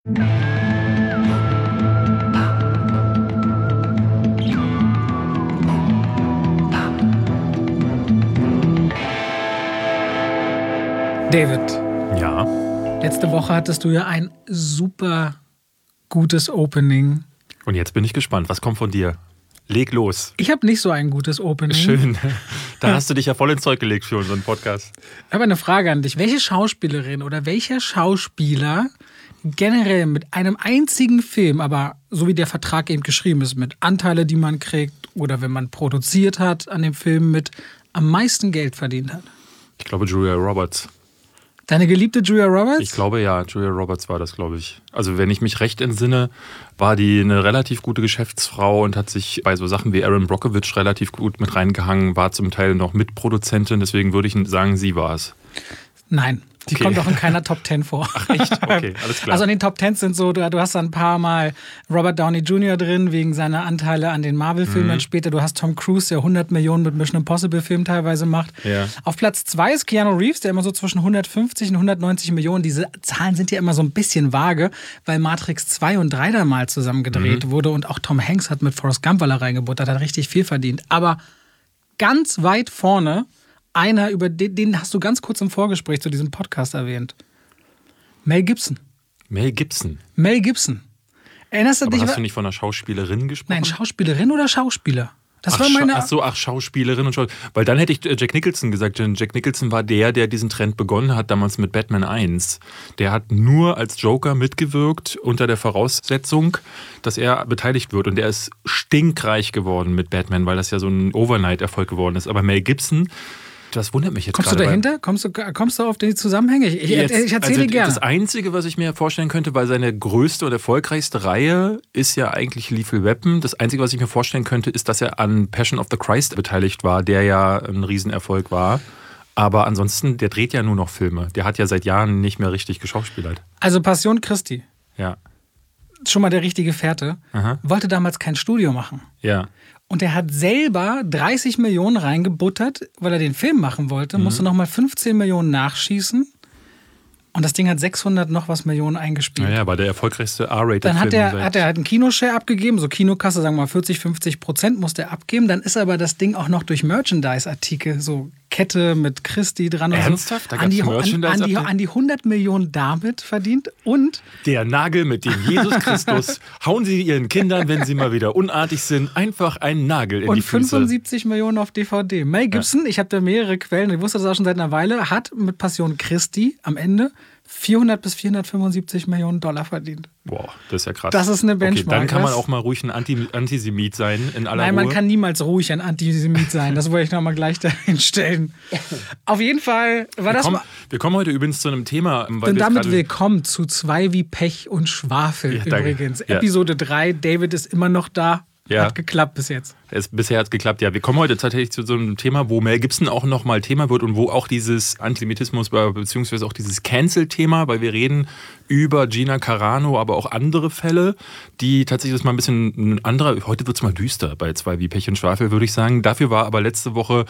David. Ja. Letzte Woche hattest du ja ein super gutes Opening. Und jetzt bin ich gespannt. Was kommt von dir? Leg los. Ich habe nicht so ein gutes Opening. Schön. Da hast du dich ja voll ins Zeug gelegt für unseren Podcast. Ich habe eine Frage an dich. Welche Schauspielerin oder welcher Schauspieler generell mit einem einzigen Film, aber so wie der Vertrag eben geschrieben ist, mit Anteile, die man kriegt oder wenn man produziert hat an dem Film, mit am meisten Geld verdient hat? Ich glaube Julia Roberts. Deine geliebte Julia Roberts? Ich glaube ja, Julia Roberts war das, glaube ich. Also wenn ich mich recht entsinne, war die eine relativ gute Geschäftsfrau und hat sich bei so Sachen wie Erin Brockovich relativ gut mit reingehangen, war zum Teil noch Mitproduzentin, deswegen würde ich sagen, sie war es. Nein. Die kommt auch in keiner Top 10 vor. Ach echt? Okay, alles klar. Also in den Top 10 sind so, du hast da ein paar Mal Robert Downey Jr. drin, wegen seiner Anteile an den Marvel-Filmen. Dann später, du hast Tom Cruise, der 100 Millionen mit Mission Impossible-Filmen teilweise macht. Ja. Auf Platz 2 ist Keanu Reeves, der immer so zwischen 150 und 190 Millionen. Diese Zahlen sind ja immer so ein bisschen vage, weil Matrix 2 und 3 da mal zusammen gedreht wurde. Und auch Tom Hanks hat mit Forrest Gump, weil er reingebuttert hat, richtig viel verdient. Aber ganz weit vorne, einer, über den hast du ganz kurz im Vorgespräch zu diesem Podcast erwähnt. Mel Gibson. Mel Gibson? Mel Gibson. Erinnerst du dich? Hast du nicht von einer Schauspielerin gesprochen? Nein, Schauspielerin oder Schauspieler? Das war meine. Schauspielerin und Schauspieler. Weil dann hätte ich Jack Nicholson gesagt. Denn Jack Nicholson war der diesen Trend begonnen hat, damals mit Batman 1. Der hat nur als Joker mitgewirkt, unter der Voraussetzung, dass er beteiligt wird. Und der ist stinkreich geworden mit Batman, weil das ja so ein Overnight-Erfolg geworden ist. Aber Mel Gibson, das wundert mich jetzt gerade. Kommst du dahinter? Kommst du auf die Zusammenhänge? Ich erzähle gerne. Das Einzige, was ich mir vorstellen könnte, weil seine größte und erfolgreichste Reihe ist ja eigentlich Lethal Weapon. Das Einzige, was ich mir vorstellen könnte, ist, dass er an Passion of the Christ beteiligt war, der ja ein Riesenerfolg war. Aber ansonsten, der dreht ja nur noch Filme. Der hat ja seit Jahren nicht mehr richtig geschauspielert. Also Passion Christi. Ja. Schon mal der richtige Fährte. Aha. Wollte damals kein Studio machen. Ja. Und er hat selber 30 Millionen reingebuttert, weil er den Film machen wollte, musste nochmal 15 Millionen nachschießen. Und das Ding hat 600 noch was Millionen eingespielt. Naja, war der erfolgreichste R-Rated-Film. Dann hat er halt einen Kinoshare abgegeben, so Kinokasse, sagen wir mal 40-50% musste er abgeben. Dann ist aber das Ding auch noch durch Merchandise-Artikel, so Kette mit Christi dran. Ernsthaft? Und so, an die 100 Millionen damit verdient. Und der Nagel mit dem Jesus Christus. Hauen Sie Ihren Kindern, wenn sie mal wieder unartig sind, einfach einen Nagel in die Füße. Und 75 Millionen auf DVD. Mel Gibson, ich habe da mehrere Quellen, ich wusste das auch schon seit einer Weile, hat mit Passion Christi am Ende 400 bis 475 Millionen $475 verdient. Boah, das ist ja krass. Das ist eine Benchmark. Okay, dann kann man auch mal ruhig ein Antisemit sein in aller Ruhe. Nein, man kann niemals ruhig ein Antisemit sein. Das wollte ich nochmal gleich dahin stellen. Auf jeden Fall war wir kommen heute übrigens zu einem Thema. Und damit willkommen zu 2 wie Pech und Schwafel übrigens. Ja. Episode 3, David ist immer noch da. Ja. Hat geklappt bis jetzt. Bisher hat es geklappt, ja. Wir kommen heute tatsächlich zu so einem Thema, wo Mel Gibson auch nochmal Thema wird und wo auch dieses Antisemitismus beziehungsweise auch dieses Cancel-Thema, weil wir reden über Gina Carano, aber auch andere Fälle, die tatsächlich das mal ein bisschen ein anderer, heute wird es mal düster bei 2 wie Pech und Schwafel, würde ich sagen. Dafür war aber letzte Woche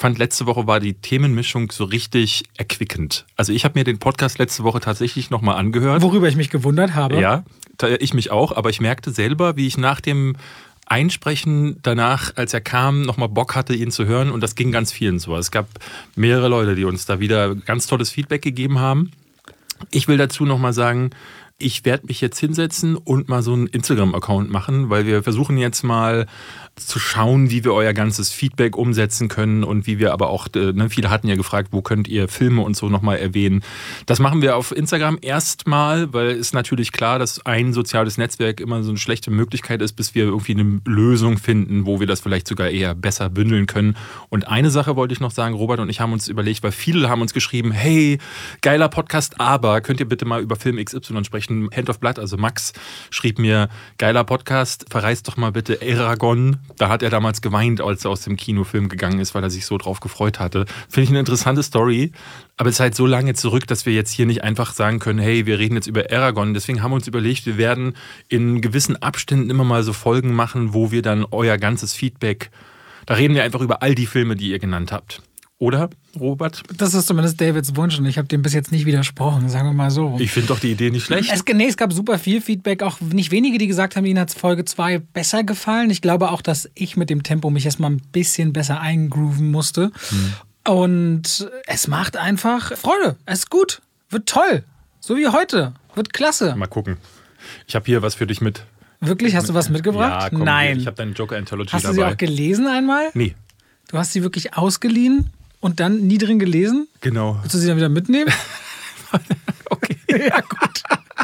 war die Themenmischung so richtig erquickend. Also ich habe mir den Podcast letzte Woche tatsächlich nochmal angehört. Worüber ich mich gewundert habe. Ja, ich mich auch, aber ich merkte selber, wie ich nach dem Einsprechen danach, als er kam, nochmal Bock hatte, ihn zu hören. Und das ging ganz vielen so. Es gab mehrere Leute, die uns da wieder ganz tolles Feedback gegeben haben. Ich will dazu nochmal sagen, ich werde mich jetzt hinsetzen und mal so einen Instagram-Account machen, weil wir versuchen jetzt mal zu schauen, wie wir euer ganzes Feedback umsetzen können und wie wir aber auch, viele hatten ja gefragt, wo könnt ihr Filme und so nochmal erwähnen. Das machen wir auf Instagram erstmal, weil es natürlich klar, dass ein soziales Netzwerk immer so eine schlechte Möglichkeit ist, bis wir irgendwie eine Lösung finden, wo wir das vielleicht sogar eher besser bündeln können. Und eine Sache wollte ich noch sagen, Robert und ich haben uns überlegt, weil viele haben uns geschrieben, hey, geiler Podcast, aber könnt ihr bitte mal über Film XY sprechen? Hand of Blood, also Max, schrieb mir, geiler Podcast, verreist doch mal bitte Eragon. Da hat er damals geweint, als er aus dem Kinofilm gegangen ist, weil er sich so drauf gefreut hatte. Finde ich eine interessante Story, aber es ist halt so lange zurück, dass wir jetzt hier nicht einfach sagen können, hey, wir reden jetzt über Eragon. Deswegen haben wir uns überlegt, wir werden in gewissen Abständen immer mal so Folgen machen, wo wir dann euer ganzes Feedback, da reden wir einfach über all die Filme, die ihr genannt habt. Oder, Robert? Das ist zumindest Davids Wunsch und ich habe dem bis jetzt nicht widersprochen, sagen wir mal so. Ich finde doch die Idee nicht schlecht. Es gab super viel Feedback, auch nicht wenige, die gesagt haben, ihnen hat Folge 2 besser gefallen. Ich glaube auch, dass ich mit dem Tempo mich erstmal ein bisschen besser eingrooven musste. Und es macht einfach Freude. Es ist gut, wird toll, so wie heute, wird klasse. Mal gucken. Ich habe hier was für dich mit. Wirklich? Hast du was mitgebracht? Ja, komm, Nein. Ich habe deine Joker Anthology dabei. Hast du sie auch gelesen einmal? Nee. Du hast sie wirklich ausgeliehen und dann nie drin gelesen? Genau. Willst du sie dann wieder mitnehmen? Okay. Ja, gut.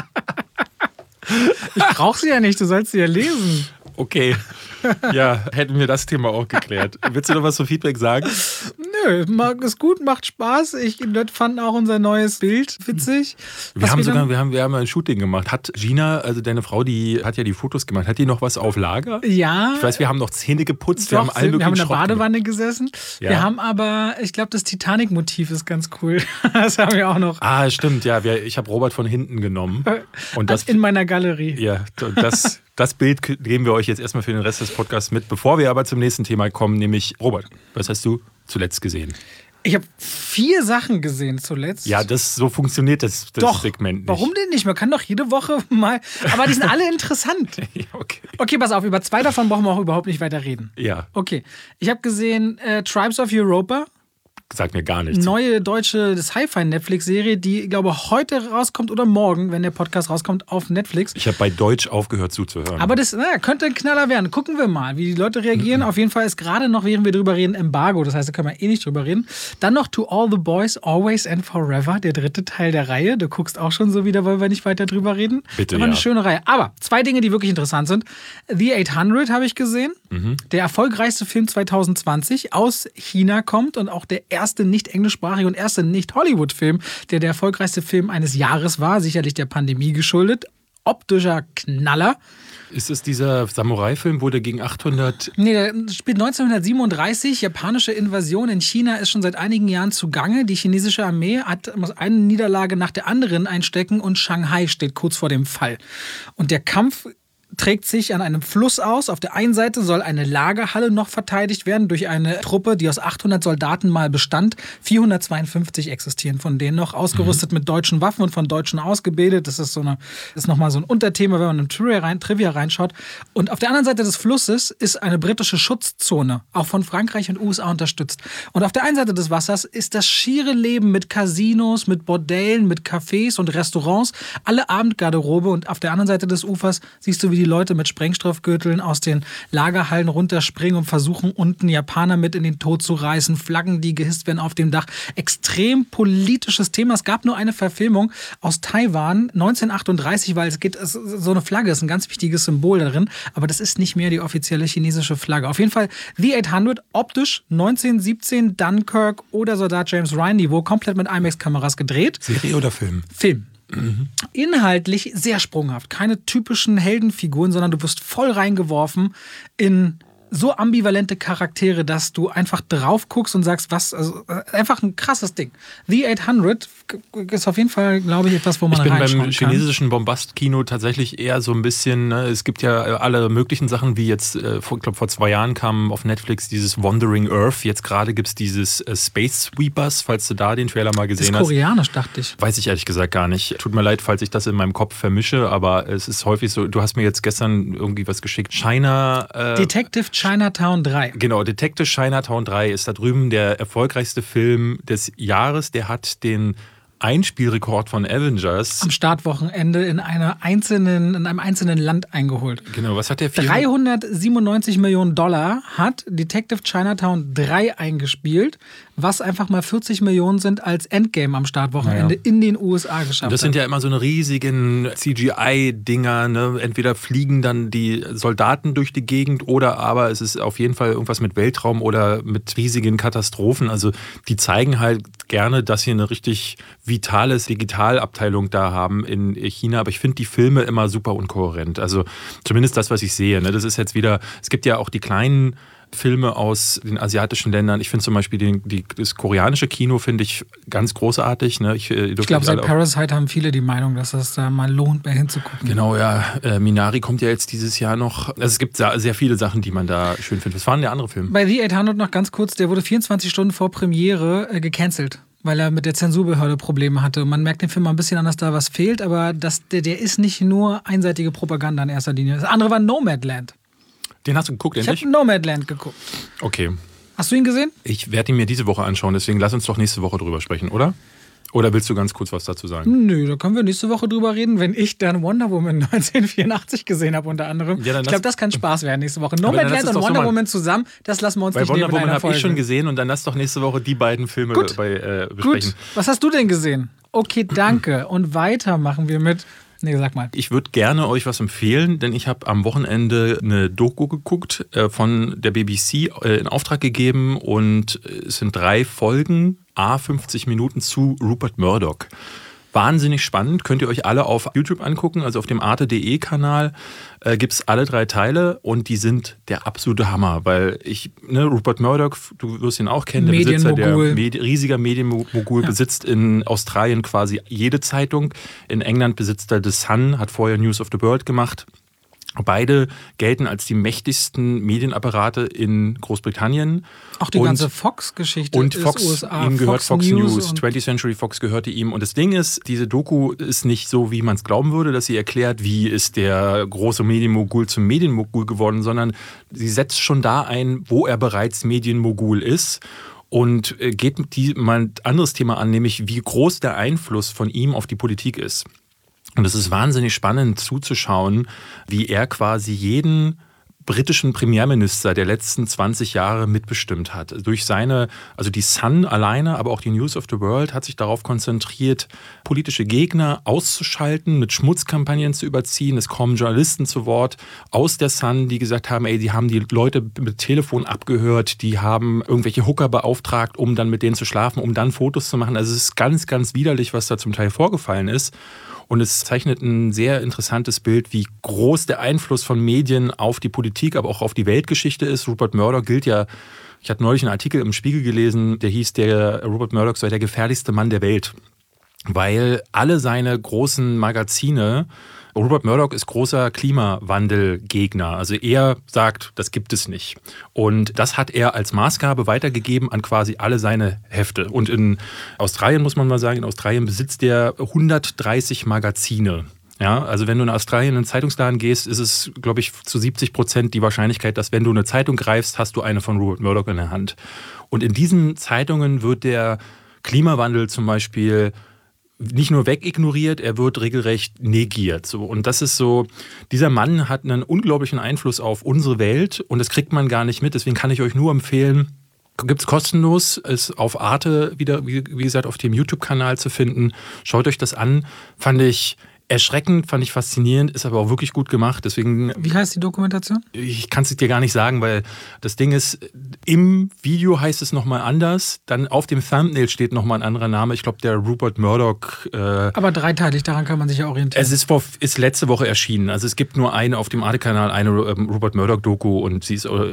Ich brauche sie ja nicht, du sollst sie ja lesen. Okay. Ja, hätten wir das Thema auch geklärt. Willst du noch was zum Feedback sagen? Nö, ist gut, macht Spaß. Wir fanden auch unser neues Bild witzig. Wir haben ein Shooting gemacht. Hat Gina, also deine Frau, die hat ja die Fotos gemacht, hat die noch was auf Lager? Ja. Ich weiß, wir haben noch Zähne geputzt, wir haben in der Badewanne gesessen. Ja. Wir haben aber, ich glaube, das Titanic-Motiv ist ganz cool. Das haben wir auch noch. Ah, stimmt, ja. Ich habe Robert von hinten genommen. Und das, in meiner Galerie. Ja, das Bild geben wir euch jetzt erstmal für den Rest des Podcasts mit. Bevor wir aber zum nächsten Thema kommen, nämlich Robert, was hast du zuletzt gesehen? Ich habe 4 Sachen gesehen zuletzt. Ja, so funktioniert das Segment nicht. Warum denn nicht? Man kann doch jede Woche mal... Aber die sind alle interessant. Ja, okay. Okay, pass auf, über 2 davon brauchen wir auch überhaupt nicht weiter reden. Ja. Okay, ich habe gesehen Tribes of Europa. Sagt mir gar nichts. Neue deutsche Sci-Fi-Netflix-Serie, die, glaube ich, heute rauskommt oder morgen, wenn der Podcast rauskommt, auf Netflix. Ich habe bei Deutsch aufgehört zuzuhören. Aber das könnte ein Knaller werden. Gucken wir mal, wie die Leute reagieren. Auf jeden Fall ist gerade noch, während wir drüber reden, Embargo. Das heißt, da können wir nicht drüber reden. Dann noch To All the Boys, Always and Forever, der 3. Teil der Reihe. Du guckst auch schon so wieder, wollen wir nicht weiter drüber reden. Bitte, aber eine schöne Reihe. Aber 2 Dinge, die wirklich interessant sind. The 800 habe ich gesehen. Der erfolgreichste Film 2020 aus China kommt und auch der erste nicht englischsprachige und erste nicht Hollywood-Film, der erfolgreichste Film eines Jahres war, sicherlich der Pandemie geschuldet. Optischer Knaller. Ist es dieser Samurai-Film, wo der gegen 800... Nee, der spielt 1937. Japanische Invasion in China ist schon seit einigen Jahren zugange. Die chinesische Armee muss eine Niederlage nach der anderen einstecken und Shanghai steht kurz vor dem Fall. Und der Kampf trägt sich an einem Fluss aus. Auf der einen Seite soll eine Lagerhalle noch verteidigt werden durch eine Truppe, die aus 800 Soldaten mal bestand. 452 existieren von denen noch, ausgerüstet mit deutschen Waffen und von Deutschen ausgebildet. Das ist nochmal so ein Unterthema, wenn man in Trivia reinschaut. Und auf der anderen Seite des Flusses ist eine britische Schutzzone, auch von Frankreich und USA unterstützt. Und auf der einen Seite des Wassers ist das schiere Leben mit Casinos, mit Bordellen, mit Cafés und Restaurants, alle Abendgarderobe. Und auf der anderen Seite des Ufers siehst du, wie die Leute mit Sprengstoffgürteln aus den Lagerhallen runterspringen und versuchen, unten Japaner mit in den Tod zu reißen, Flaggen, die gehisst werden auf dem Dach. Extrem politisches Thema. Es gab nur eine Verfilmung aus Taiwan 1938, weil so eine Flagge ist ein ganz wichtiges Symbol darin, aber das ist nicht mehr die offizielle chinesische Flagge. Auf jeden Fall The 800, optisch 1917 Dunkirk oder Soldat James Ryan Niveau, komplett mit IMAX-Kameras gedreht. Serie oder Film? Film. Inhaltlich sehr sprunghaft. Keine typischen Heldenfiguren, sondern du wirst voll reingeworfen in so ambivalente Charaktere, dass du einfach drauf guckst und sagst, einfach ein krasses Ding. The 800 ist auf jeden Fall, glaube ich, etwas, wo man reinschauen kann. Ich bin beim chinesischen Bombast-Kino tatsächlich eher so ein bisschen, es gibt ja alle möglichen Sachen, wie jetzt, ich glaube vor 2 Jahren kam auf Netflix dieses Wandering Earth, jetzt gerade gibt es dieses Space Sweepers, falls du da den Trailer mal gesehen hast. Das ist koreanisch, dachte ich. Weiß ich ehrlich gesagt gar nicht. Tut mir leid, falls ich das in meinem Kopf vermische, aber es ist häufig so, du hast mir jetzt gestern irgendwie was geschickt. Detective Chinatown 3. Genau, Detective Chinatown 3 ist da drüben der erfolgreichste Film des Jahres. Der hat den Einspielrekord von Avengers am Startwochenende in einem einzelnen Land eingeholt. Genau, was hat der Film? 397 Millionen Dollar hat Detective Chinatown 3 eingespielt, was einfach mal 40 Millionen sind als Endgame am Startwochenende in den USA geschafft hat. Das sind ja immer so eine riesigen CGI-Dinger, ne? Entweder fliegen dann die Soldaten durch die Gegend oder aber es ist auf jeden Fall irgendwas mit Weltraum oder mit riesigen Katastrophen. Also die zeigen halt gerne, dass sie eine richtig vitales Digitalabteilung da haben in China, aber ich finde die Filme immer super unkohärent. Also zumindest das, was ich sehe. Ne? Das ist jetzt wieder, es gibt ja auch die kleinen Filme aus den asiatischen Ländern. Ich finde zum Beispiel das koreanische Kino finde ich ganz großartig. Ne? Ich glaube, seit Parasite haben viele die Meinung, dass es da mal lohnt, mehr hinzugucken. Genau, ja. Minari kommt ja jetzt dieses Jahr noch. Also es gibt sehr viele Sachen, die man da schön findet. Was war denn der andere Film? Bei The 800 noch ganz kurz, der wurde 24 Stunden vor Premiere gecancelt, weil er mit der Zensurbehörde Probleme hatte. Man merkt dem Film mal ein bisschen an, dass da was fehlt, aber der ist nicht nur einseitige Propaganda in erster Linie. Das andere war Nomadland. Den hast du geguckt, endlich? Ich habe Nomadland geguckt. Okay. Hast du ihn gesehen? Ich werde ihn mir diese Woche anschauen, deswegen lass uns doch nächste Woche drüber sprechen, oder? Oder willst du ganz kurz was dazu sagen? Nö, da können wir nächste Woche drüber reden, wenn ich dann Wonder Woman 1984 gesehen habe unter anderem. Ja, ich glaube, das kann Spaß werden nächste Woche. Nomadland und Wonder Woman zusammen, das lassen wir uns nicht nehmen in einer Folge. Wonder Woman habe ich schon gesehen und dann lass doch nächste Woche die beiden Filme besprechen. Gut, was hast du denn gesehen? Okay, danke. Und weiter machen wir mit... Nee, sag mal. Ich würde gerne euch was empfehlen, denn ich habe am Wochenende eine Doku geguckt, von der BBC in Auftrag gegeben und es sind 3 Folgen, 50 Minuten zu Rupert Murdoch. Wahnsinnig spannend, könnt ihr euch alle auf YouTube angucken, also auf dem Arte.de-Kanal gibt es alle 3 Teile und die sind der absolute Hammer, weil Rupert Murdoch, du wirst ihn auch kennen, der Besitzer, riesiger Medienmogul, besitzt in Australien quasi jede Zeitung, in England besitzt er The Sun, hat vorher News of the World gemacht. Beide gelten als die mächtigsten Medienapparate in Großbritannien. Auch die ganze Fox-Geschichte und ist Fox, USA. Ihm gehört Fox News 20th Century Fox gehörte ihm. Und das Ding ist, diese Doku ist nicht so, wie man es glauben würde, dass sie erklärt, wie ist der große Medienmogul zum Medienmogul geworden, sondern sie setzt schon da ein, wo er bereits Medienmogul ist. Und geht mal ein anderes Thema an, nämlich wie groß der Einfluss von ihm auf die Politik ist. Und es ist wahnsinnig spannend zuzuschauen, wie er quasi jeden britischen Premierminister der letzten 20 Jahre mitbestimmt hat. Durch die Sun alleine, aber auch die News of the World hat sich darauf konzentriert, politische Gegner auszuschalten, mit Schmutzkampagnen zu überziehen. Es kommen Journalisten zu Wort aus der Sun, die gesagt haben, die haben die Leute mit Telefon abgehört, die haben irgendwelche Hooker beauftragt, um dann mit denen zu schlafen, um dann Fotos zu machen. Also es ist ganz, ganz widerlich, was da zum Teil vorgefallen ist. Und es zeichnet ein sehr interessantes Bild, wie groß der Einfluss von Medien auf die Politik, aber auch auf die Weltgeschichte ist. Rupert Murdoch gilt ja, ich hatte neulich einen Artikel im Spiegel gelesen, der hieß, Rupert Murdoch sei der gefährlichste Mann der Welt. Weil alle seine großen Magazine, Rupert Murdoch ist großer Klimawandelgegner. Also er sagt, das gibt es nicht. Und das hat er als Maßgabe weitergegeben an quasi alle seine Hefte. Und in Australien, muss man mal sagen, besitzt er 130 Magazine. Ja, also wenn du in Australien in einen Zeitungsladen gehst, ist es, glaube ich, zu 70% die Wahrscheinlichkeit, dass wenn du eine Zeitung greifst, hast du eine von Rupert Murdoch in der Hand. Und in diesen Zeitungen wird der Klimawandel zum Beispiel nicht nur wegignoriert, er wird regelrecht negiert. So. Und das ist so, dieser Mann hat einen unglaublichen Einfluss auf unsere Welt und das kriegt man gar nicht mit. Deswegen kann ich euch nur empfehlen, gibt es kostenlos, ist auf Arte wieder, wie gesagt, auf dem YouTube-Kanal zu finden. Schaut euch das an. Fand ich erschreckend, fand ich faszinierend, ist aber auch wirklich gut gemacht. Deswegen, wie heißt die Dokumentation? Ich kann es dir gar nicht sagen, weil das Ding ist, im Video heißt es nochmal anders, dann auf dem Thumbnail steht nochmal ein anderer Name. Ich glaube, der Rupert Murdoch. Aber dreiteilig, daran kann man sich ja orientieren. Es ist letzte Woche erschienen. Also es gibt nur eine auf dem Arte-Kanal, eine Rupert Murdoch-Doku und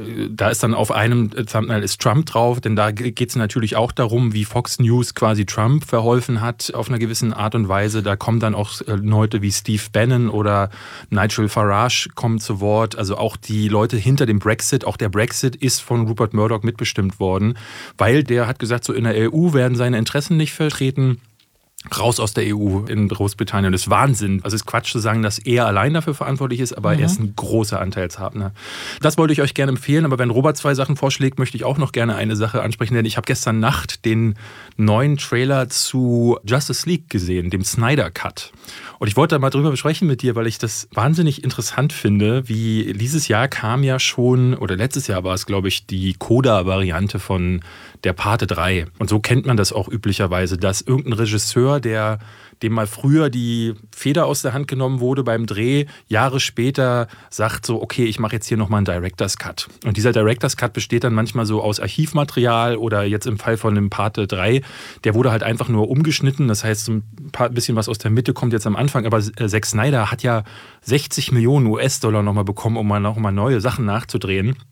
da ist dann auf einem Thumbnail ist Trump drauf, denn da geht es natürlich auch darum, wie Fox News quasi Trump verholfen hat auf einer gewissen Art und Weise. Da kommen dann auch Leute wie Steve Bannon oder Nigel Farage kommen zu Wort. Also auch die Leute hinter dem Brexit. Auch der Brexit ist von Rupert Murdoch mitbestimmt worden, weil der hat gesagt, so in der EU werden seine Interessen nicht vertreten. Raus aus der EU in Großbritannien. Das ist Wahnsinn. Also es ist Quatsch zu sagen, dass er allein dafür verantwortlich ist, aber er ist ein großer Anteilshaber. Das wollte ich euch gerne empfehlen, aber wenn Robert 2 Sachen vorschlägt, möchte ich auch noch gerne eine Sache ansprechen, denn ich habe gestern Nacht den neuen Trailer zu Justice League gesehen, dem Snyder Cut. Und ich wollte da mal drüber besprechen mit dir, weil ich das wahnsinnig interessant finde, wie dieses Jahr kam ja schon, oder letztes Jahr war es, glaube ich, die Coda-Variante von der Pate 3. Und so kennt man das auch üblicherweise, dass irgendein Regisseur, dem mal früher die Feder aus der Hand genommen wurde beim Dreh, Jahre später sagt so, okay, ich mache jetzt hier nochmal einen Director's Cut. Und dieser Director's Cut besteht dann manchmal so aus Archivmaterial oder jetzt im Fall von dem Pate 3, der wurde halt einfach nur umgeschnitten. Das heißt, ein bisschen was aus der Mitte kommt jetzt am Anfang. Aber Zack Snyder hat ja 60 Millionen US-Dollar nochmal bekommen, um mal nochmal neue Sachen nachzudrehen.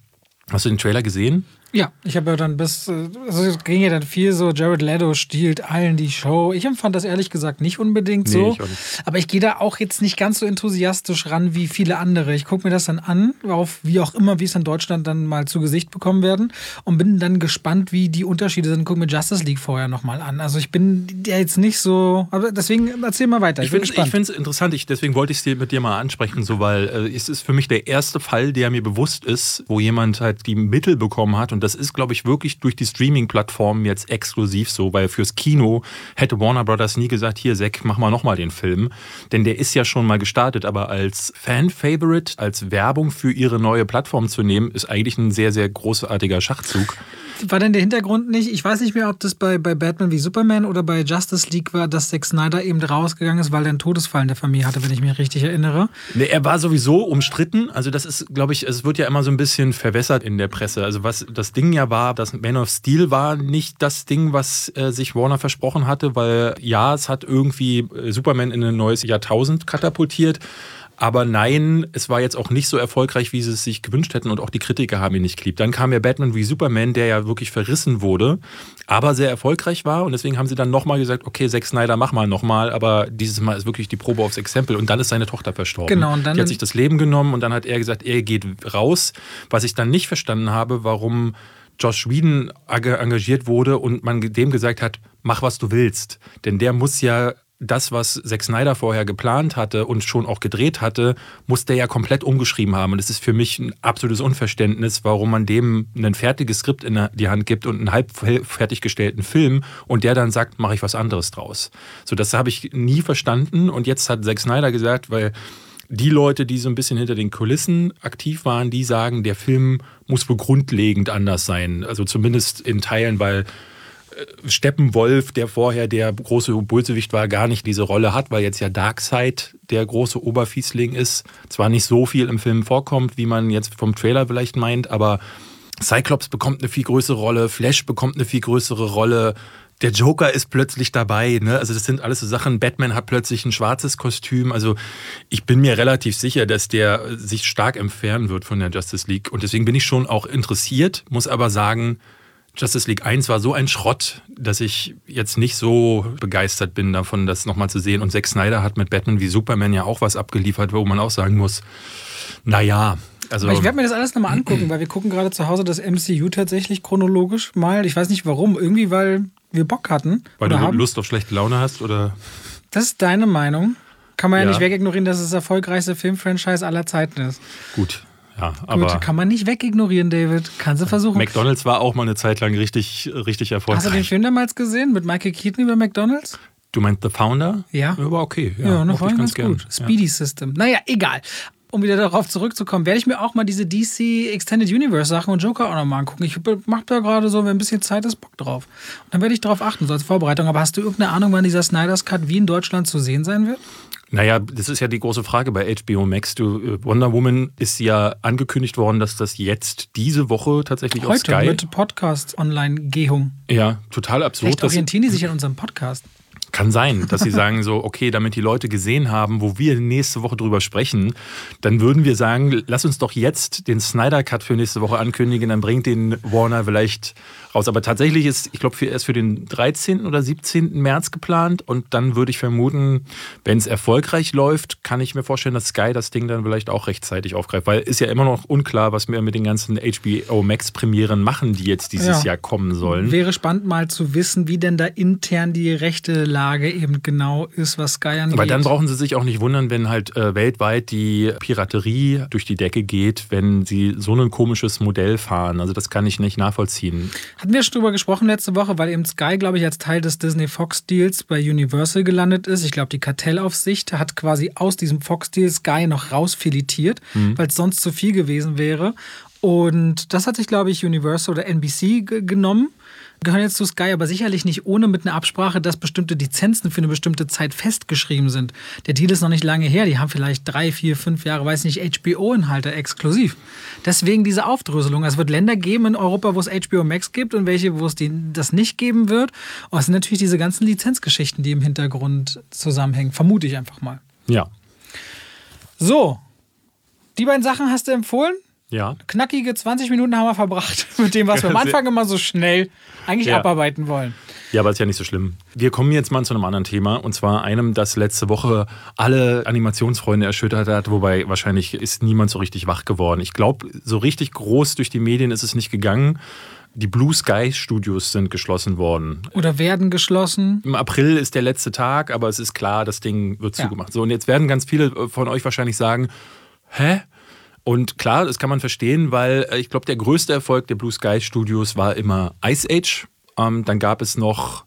Hast du den Trailer gesehen? Ja, ich habe ja dann also es ging ja dann viel so, Jared Leto stiehlt allen die Show. Ich empfand das ehrlich gesagt nicht unbedingt so. Ich auch nicht. Aber ich gehe da auch jetzt nicht ganz so enthusiastisch ran wie viele andere. Ich gucke mir das dann an, wie auch immer, wie es in Deutschland dann mal zu Gesicht bekommen werden und bin dann gespannt, wie die Unterschiede sind. Guck mir Justice League vorher nochmal an. Also ich bin ja jetzt nicht so, aber deswegen erzähl mal weiter. Ich finde es interessant, deswegen wollte ich es mit dir mal ansprechen, so, weil es ist für mich der erste Fall, der mir bewusst ist, wo jemand halt die Mittel bekommen hat. Und das ist, glaube ich, wirklich durch die Streaming-Plattformen jetzt exklusiv so, weil fürs Kino hätte Warner Brothers nie gesagt, hier Zack, mach mal nochmal den Film. Denn der ist ja schon mal gestartet, aber als Fan-Favorite, als Werbung für ihre neue Plattform zu nehmen, ist eigentlich ein sehr, sehr großartiger Schachzug. War denn der Hintergrund nicht, ich weiß nicht mehr, ob das bei Batman wie Superman oder bei Justice League war, dass Zack Snyder eben rausgegangen ist, weil er einen Todesfall in der Familie hatte, wenn ich mich richtig erinnere? Nee, er war sowieso umstritten. Also das ist, glaube ich, es wird ja immer so ein bisschen verwässert in der Presse. Also was das Ding ja war, das Man of Steel war nicht das Ding, was sich Warner versprochen hatte, weil ja, es hat irgendwie Superman in ein neues Jahrtausend katapultiert. Aber nein, es war jetzt auch nicht so erfolgreich, wie sie es sich gewünscht hätten und auch die Kritiker haben ihn nicht geliebt. Dann kam ja Batman wie Superman, der ja wirklich verrissen wurde, aber sehr erfolgreich war und deswegen haben sie dann nochmal gesagt, okay, Zack Snyder, mach mal nochmal, aber dieses Mal ist wirklich die Probe aufs Exempel und dann ist seine Tochter verstorben. Genau, und dann die hat sich das Leben genommen und dann hat er gesagt, er geht raus. Was ich dann nicht verstanden habe, warum Joss Whedon engagiert wurde und man dem gesagt hat, mach was du willst. Denn der muss ja das, was Zack Snyder vorher geplant hatte und schon auch gedreht hatte, muss der ja komplett umgeschrieben haben. Und das ist für mich ein absolutes Unverständnis, warum man dem ein fertiges Skript in die Hand gibt und einen halb fertiggestellten Film und der dann sagt, mache ich was anderes draus. So, das habe ich nie verstanden. Und jetzt hat Zack Snyder gesagt, weil die Leute, die so ein bisschen hinter den Kulissen aktiv waren, die sagen, der Film muss wohl grundlegend anders sein. Also zumindest in Teilen, weil Steppenwolf, der vorher der große Bösewicht war, gar nicht diese Rolle hat, weil jetzt ja Darkseid der große Oberfiesling ist. Zwar nicht so viel im Film vorkommt, wie man jetzt vom Trailer vielleicht meint, aber Cyclops bekommt eine viel größere Rolle, Flash bekommt eine viel größere Rolle, der Joker ist plötzlich dabei, ne? Also das sind alles so Sachen. Batman hat plötzlich ein schwarzes Kostüm. Also ich bin mir relativ sicher, dass der sich stark entfernen wird von der Justice League. Und deswegen bin ich schon auch interessiert, muss aber sagen, Justice League 1 war so ein Schrott, dass ich jetzt nicht so begeistert bin davon, das nochmal zu sehen. Und Zack Snyder hat mit Batman wie Superman ja auch was abgeliefert, wo man auch sagen muss, naja. Also ich werde mir das alles nochmal angucken, weil wir gucken gerade zu Hause das MCU tatsächlich chronologisch mal. Ich weiß nicht warum, irgendwie weil wir Bock hatten. Weil du Lust auf schlechte Laune hast, oder? Das ist deine Meinung. Kann man ja nicht wegignorieren, dass es das erfolgreichste Filmfranchise aller Zeiten ist. Gut. Ja, aber gut, kann man nicht wegignorieren, David. Kannst du versuchen. McDonald's war auch mal eine Zeit lang richtig erfolgreich. Hast du den Film damals gesehen mit Michael Keaton über McDonald's? Du meinst The Founder? Ja. War okay. Ja, noch war ganz gut. Speedy System. Naja, egal. Um wieder darauf zurückzukommen, werde ich mir auch mal diese DC Extended Universe Sachen und Joker auch nochmal angucken. Ich mache da gerade so, wenn ein bisschen Zeit ist, Bock drauf. Und dann werde ich darauf achten, so als Vorbereitung. Aber hast du irgendeine Ahnung, wann dieser Snyder's Cut wie in Deutschland zu sehen sein wird? Naja, das ist ja die große Frage bei HBO Max. Wonder Woman ist ja angekündigt worden, dass das jetzt diese Woche tatsächlich auf Sky... Heute mit Podcast-Online-Gehung. Ja, total absurd. Vielleicht orientieren die sich an unserem Podcast. Kann sein, dass sie sagen so, okay, damit die Leute gesehen haben, wo wir nächste Woche drüber sprechen, dann würden wir sagen, lass uns doch jetzt den Snyder Cut für nächste Woche ankündigen, dann bringt den Warner vielleicht raus. Aber tatsächlich ist, ich glaube, er ist für den 13. oder 17. März geplant und dann würde ich vermuten, wenn es erfolgreich läuft, kann ich mir vorstellen, dass Sky das Ding dann vielleicht auch rechtzeitig aufgreift, weil ist ja immer noch unklar, was wir mit den ganzen HBO Max Premieren machen, die jetzt dieses Jahr kommen sollen. Wäre spannend mal zu wissen, wie denn da intern die rechte Lage eben genau ist, was Sky angeht. Aber dann brauchen sie sich auch nicht wundern, wenn halt weltweit die Piraterie durch die Decke geht, wenn sie so ein komisches Modell fahren. Also das kann ich nicht nachvollziehen. Hatten wir schon drüber gesprochen letzte Woche, weil eben Sky, glaube ich, als Teil des Disney-Fox-Deals bei Universal gelandet ist. Ich glaube, die Kartellaufsicht hat quasi aus diesem Fox-Deal Sky noch rausfiletiert, weil es sonst zu viel gewesen wäre. Und das hat sich, glaube ich, Universal oder NBC genommen. Gehören jetzt zu Sky, aber sicherlich nicht ohne mit einer Absprache, dass bestimmte Lizenzen für eine bestimmte Zeit festgeschrieben sind. Der Deal ist noch nicht lange her. Die haben vielleicht 3, 4, 5 Jahre, weiß nicht, HBO-Inhalte exklusiv. Deswegen diese Aufdröselung. Es wird Länder geben in Europa, wo es HBO Max gibt und welche, wo es das nicht geben wird. Und es sind natürlich diese ganzen Lizenzgeschichten, die im Hintergrund zusammenhängen. Vermute ich einfach mal. Ja. So. Die beiden Sachen hast du empfohlen. Ja. Knackige 20 Minuten haben wir verbracht mit dem, was wir am Anfang immer so schnell eigentlich abarbeiten wollen. Ja, aber ist ja nicht so schlimm. Wir kommen jetzt mal zu einem anderen Thema. Und zwar einem, das letzte Woche alle Animationsfreunde erschüttert hat. Wobei wahrscheinlich ist niemand so richtig wach geworden. Ich glaube, so richtig groß durch die Medien ist es nicht gegangen. Die Blue Sky Studios sind geschlossen worden. Oder werden geschlossen. Im April ist der letzte Tag, aber es ist klar, das Ding wird zugemacht. So, und jetzt werden ganz viele von euch wahrscheinlich sagen, hä? Und klar, das kann man verstehen, weil ich glaube, der größte Erfolg der Blue Sky Studios war immer Ice Age. Dann gab es noch,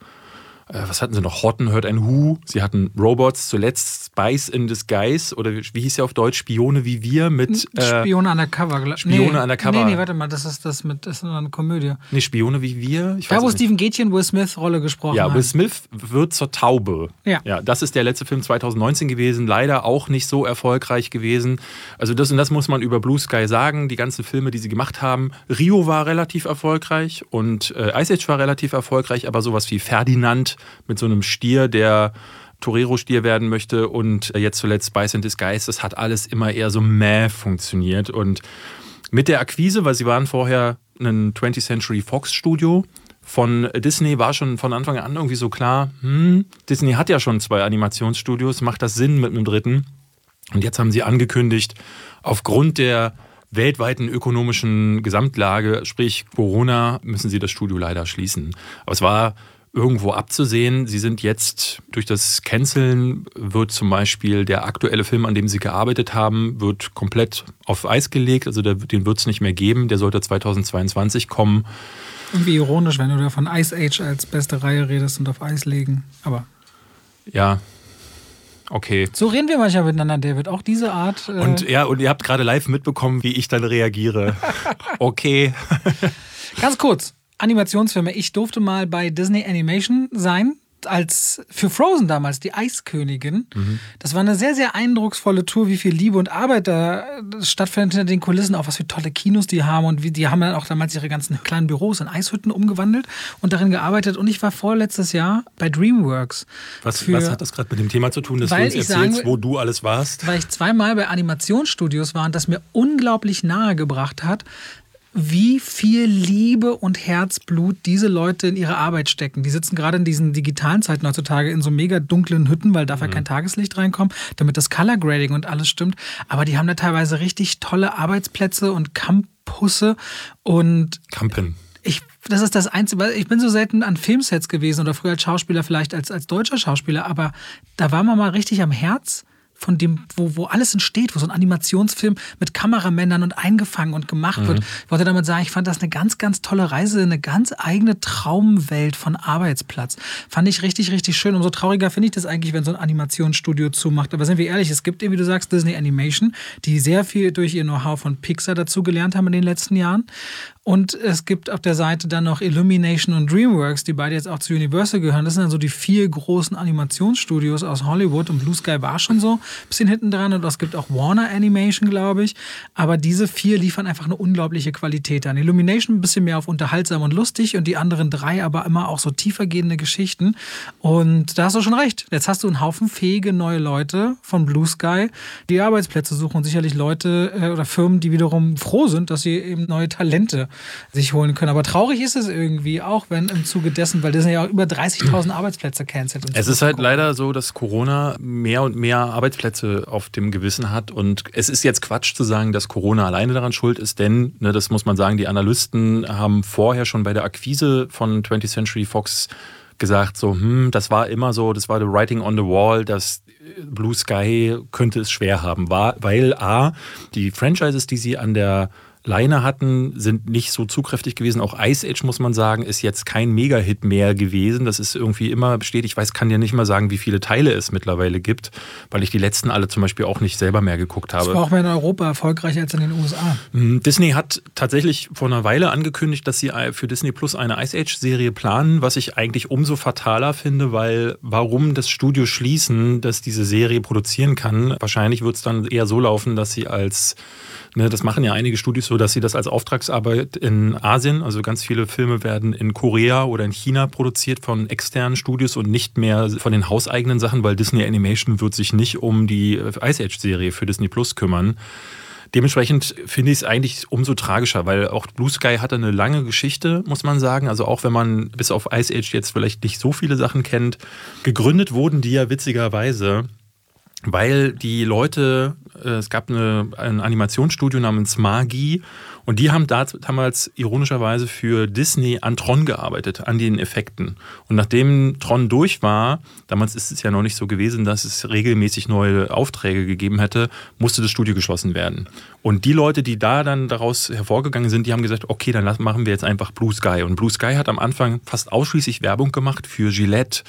was hatten sie noch? Horton Heard and Who. Sie hatten Robots, zuletzt Spies in Disguise oder wie hieß ja auf Deutsch? Spione wie wir mit... Spione Undercover. Spione Undercover. Nee, warte mal, das ist eine Komödie. Nee, Spione wie wir? Ich weiß da, wo nicht. Steven Gätchen Will Smith Rolle gesprochen hat. Ja, Will Smith wird zur Taube. Ja. Das ist der letzte Film 2019 gewesen. Leider auch nicht so erfolgreich gewesen. Also das muss man über Blue Sky sagen. Die ganzen Filme, die sie gemacht haben. Rio war relativ erfolgreich und Ice Age war relativ erfolgreich. Aber sowas wie Ferdinand mit so einem Stier, der Torero-Stier werden möchte und jetzt zuletzt Spies in Disguise, das hat alles immer eher so funktioniert. Und mit der Akquise, weil sie waren vorher ein 20th Century Fox Studio, von Disney war schon von Anfang an irgendwie so klar, Disney hat ja schon 2 Animationsstudios, macht das Sinn mit einem dritten? Und jetzt haben sie angekündigt, aufgrund der weltweiten ökonomischen Gesamtlage, sprich Corona, müssen sie das Studio leider schließen. Aber es war irgendwo abzusehen. Sie sind jetzt durch das Canceln, wird zum Beispiel der aktuelle Film, an dem sie gearbeitet haben, wird komplett auf Eis gelegt. Also den wird es nicht mehr geben. Der sollte 2022 kommen. Irgendwie ironisch, wenn du da von Ice Age als beste Reihe redest und auf Eis legen. Aber ja, okay. So reden wir manchmal miteinander, David. Auch diese Art. Und ihr habt gerade live mitbekommen, wie ich dann reagiere. Okay. Ganz kurz. Animationsfilme. Ich durfte mal bei Disney Animation sein, für Frozen damals, die Eiskönigin. Das war eine sehr, sehr eindrucksvolle Tour, wie viel Liebe und Arbeit da stattfindet hinter den Kulissen, auch was für tolle Kinos die haben und die haben dann auch damals ihre ganzen kleinen Büros in Eishütten umgewandelt und darin gearbeitet. Und ich war vorletztes Jahr bei DreamWorks. Was hat das gerade mit dem Thema zu tun, dass du uns erzählst, wo du alles warst? Weil ich 2-mal bei Animationsstudios war und das mir unglaublich nahe gebracht hat, wie viel Liebe und Herzblut diese Leute in ihre Arbeit stecken. Die sitzen gerade in diesen digitalen Zeiten heutzutage in so mega dunklen Hütten, weil darf ja kein Tageslicht reinkommen, damit das Color Grading und alles stimmt. Aber die haben da teilweise richtig tolle Arbeitsplätze und Campusse und Campen. Das ist das Einzige, weil ich bin so selten an Filmsets gewesen oder früher als Schauspieler, vielleicht als deutscher Schauspieler, aber da war man mal richtig am Herz von dem, wo alles entsteht, wo so ein Animationsfilm mit Kameramännern und eingefangen und gemacht wird. Ich wollte damit sagen, ich fand das eine ganz, ganz tolle Reise, eine ganz eigene Traumwelt von Arbeitsplatz. Fand ich richtig, richtig schön. Umso trauriger finde ich das eigentlich, wenn so ein Animationsstudio zumacht. Aber sind wir ehrlich, es gibt eben, wie du sagst, Disney Animation, die sehr viel durch ihr Know-how von Pixar dazugelernt haben in den letzten Jahren. Und es gibt auf der Seite dann noch Illumination und DreamWorks, die beide jetzt auch zu Universal gehören. Das sind dann so die 4 großen Animationsstudios aus Hollywood. Und Blue Sky war schon so ein bisschen hinten dran. Und es gibt auch Warner Animation, glaube ich. Aber diese 4 liefern einfach eine unglaubliche Qualität an. Illumination ein bisschen mehr auf unterhaltsam und lustig und die anderen 3 aber immer auch so tiefergehende Geschichten. Und da hast du schon recht. Jetzt hast du einen Haufen fähige neue Leute von Blue Sky, die Arbeitsplätze suchen und sicherlich Leute oder Firmen, die wiederum froh sind, dass sie eben neue Talente sich holen können. Aber traurig ist es irgendwie, auch wenn im Zuge dessen, weil das sind ja auch über 30.000 Arbeitsplätze cancelt. Es ist halt leider so, dass Corona mehr und mehr Arbeitsplätze auf dem Gewissen hat und es ist jetzt Quatsch zu sagen, dass Corona alleine daran schuld ist, denn, das muss man sagen, die Analysten haben vorher schon bei der Akquise von 20th Century Fox gesagt, so, das war immer so, das war the writing on the wall, dass Blue Sky könnte es schwer haben, weil die Franchises, die sie an der Leine hatten, sind nicht so zugkräftig gewesen. Auch Ice Age, muss man sagen, ist jetzt kein Mega-Hit mehr gewesen. Das ist irgendwie immer besteht. Ich kann dir nicht mal sagen, wie viele Teile es mittlerweile gibt, weil ich die letzten alle zum Beispiel auch nicht selber mehr geguckt habe. Das war auch mehr in Europa erfolgreicher als in den USA. Disney hat tatsächlich vor einer Weile angekündigt, dass sie für Disney Plus eine Ice Age-Serie planen, was ich eigentlich umso fataler finde, weil warum das Studio schließen, das diese Serie produzieren kann? Wahrscheinlich wird es dann eher so laufen, dass sie das machen ja einige Studios so, dass sie das als Auftragsarbeit in Asien, also ganz viele Filme werden in Korea oder in China produziert von externen Studios und nicht mehr von den hauseigenen Sachen, weil Disney Animation wird sich nicht um die Ice Age-Serie für Disney Plus kümmern. Dementsprechend finde ich es eigentlich umso tragischer, weil auch Blue Sky hatte eine lange Geschichte, muss man sagen. Also auch wenn man bis auf Ice Age jetzt vielleicht nicht so viele Sachen kennt. Gegründet wurden die ja witzigerweise, weil die Leute, es gab ein Animationsstudio namens Magi und die haben damals ironischerweise für Disney an Tron gearbeitet, an den Effekten. Und nachdem Tron durch war, damals ist es ja noch nicht so gewesen, dass es regelmäßig neue Aufträge gegeben hätte, musste das Studio geschlossen werden. Und die Leute, die da dann daraus hervorgegangen sind, die haben gesagt, okay, dann machen wir jetzt einfach Blue Sky. Und Blue Sky hat am Anfang fast ausschließlich Werbung gemacht für Gillette,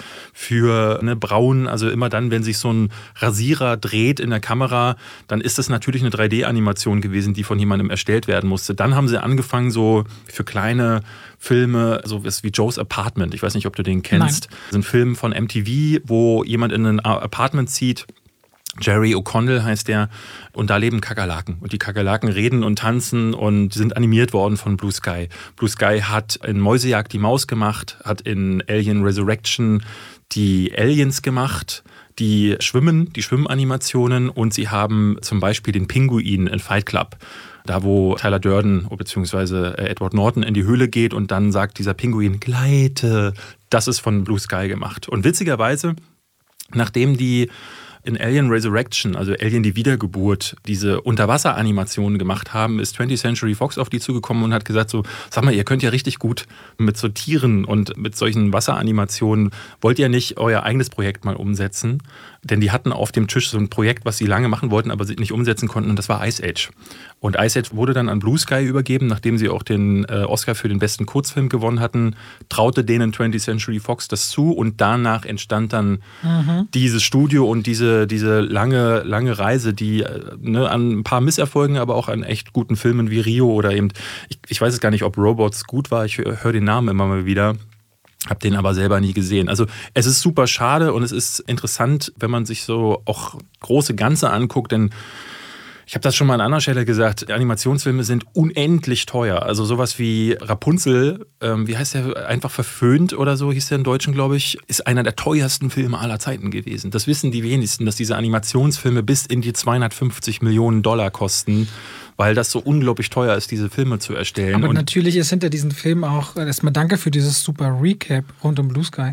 für Braun. Also immer dann, wenn sich so ein Rasierer dreht in der Kamera, dann ist das natürlich eine 3D-Animation gewesen, die von jemandem erstellt werden musste. Dann haben sie angefangen, so für kleine Filme, so wie Joe's Apartment, ich weiß nicht, ob du den kennst, Nein. Das sind Filme von MTV, wo jemand in ein Apartment zieht. Jerry O'Connell heißt der, und da leben Kakerlaken. Und die Kakerlaken reden und tanzen und sind animiert worden von Blue Sky. Blue Sky hat in Mäusejagd die Maus gemacht, hat in Alien Resurrection die Aliens gemacht, die Schwimmanimationen, und sie haben zum Beispiel den Pinguin in Fight Club. Da, wo Tyler Durden bzw. Edward Norton in die Höhle geht und dann sagt dieser Pinguin, gleite. Das ist von Blue Sky gemacht. Und witzigerweise, nachdem die in Alien Resurrection, also Alien die Wiedergeburt, diese Unterwasseranimationen gemacht haben, ist 20th Century Fox auf die zugekommen und hat gesagt so, sag mal, ihr könnt ja richtig gut mit so Tieren und mit solchen Wasseranimationen, wollt ihr nicht euer eigenes Projekt mal umsetzen? Denn die hatten auf dem Tisch so ein Projekt, was sie lange machen wollten, aber sie nicht umsetzen konnten, und das war Ice Age. Und Ice Age wurde dann an Blue Sky übergeben, nachdem sie auch den Oscar für den besten Kurzfilm gewonnen hatten, traute denen 20th Century Fox das zu, und danach entstand dann dieses Studio und diese lange Reise, die an ein paar Misserfolgen, aber auch an echt guten Filmen wie Rio oder eben, ich weiß es gar nicht, ob Robots gut war, ich höre den Namen immer mal wieder. Habe den aber selber nie gesehen. Also es ist super schade und es ist interessant, wenn man sich so auch große Ganze anguckt, denn ich habe das schon mal an anderer Stelle gesagt, Animationsfilme sind unendlich teuer. Also sowas wie Rapunzel, wie heißt der, einfach verföhnt oder so, hieß der im Deutschen, glaube ich, ist einer der teuersten Filme aller Zeiten gewesen. Das wissen die wenigsten, dass diese Animationsfilme bis in die 250 Millionen Dollar kosten, weil das so unglaublich teuer ist, diese Filme zu erstellen. Aber natürlich ist hinter diesen Filmen auch, erstmal danke für dieses super Recap rund um Blue Sky.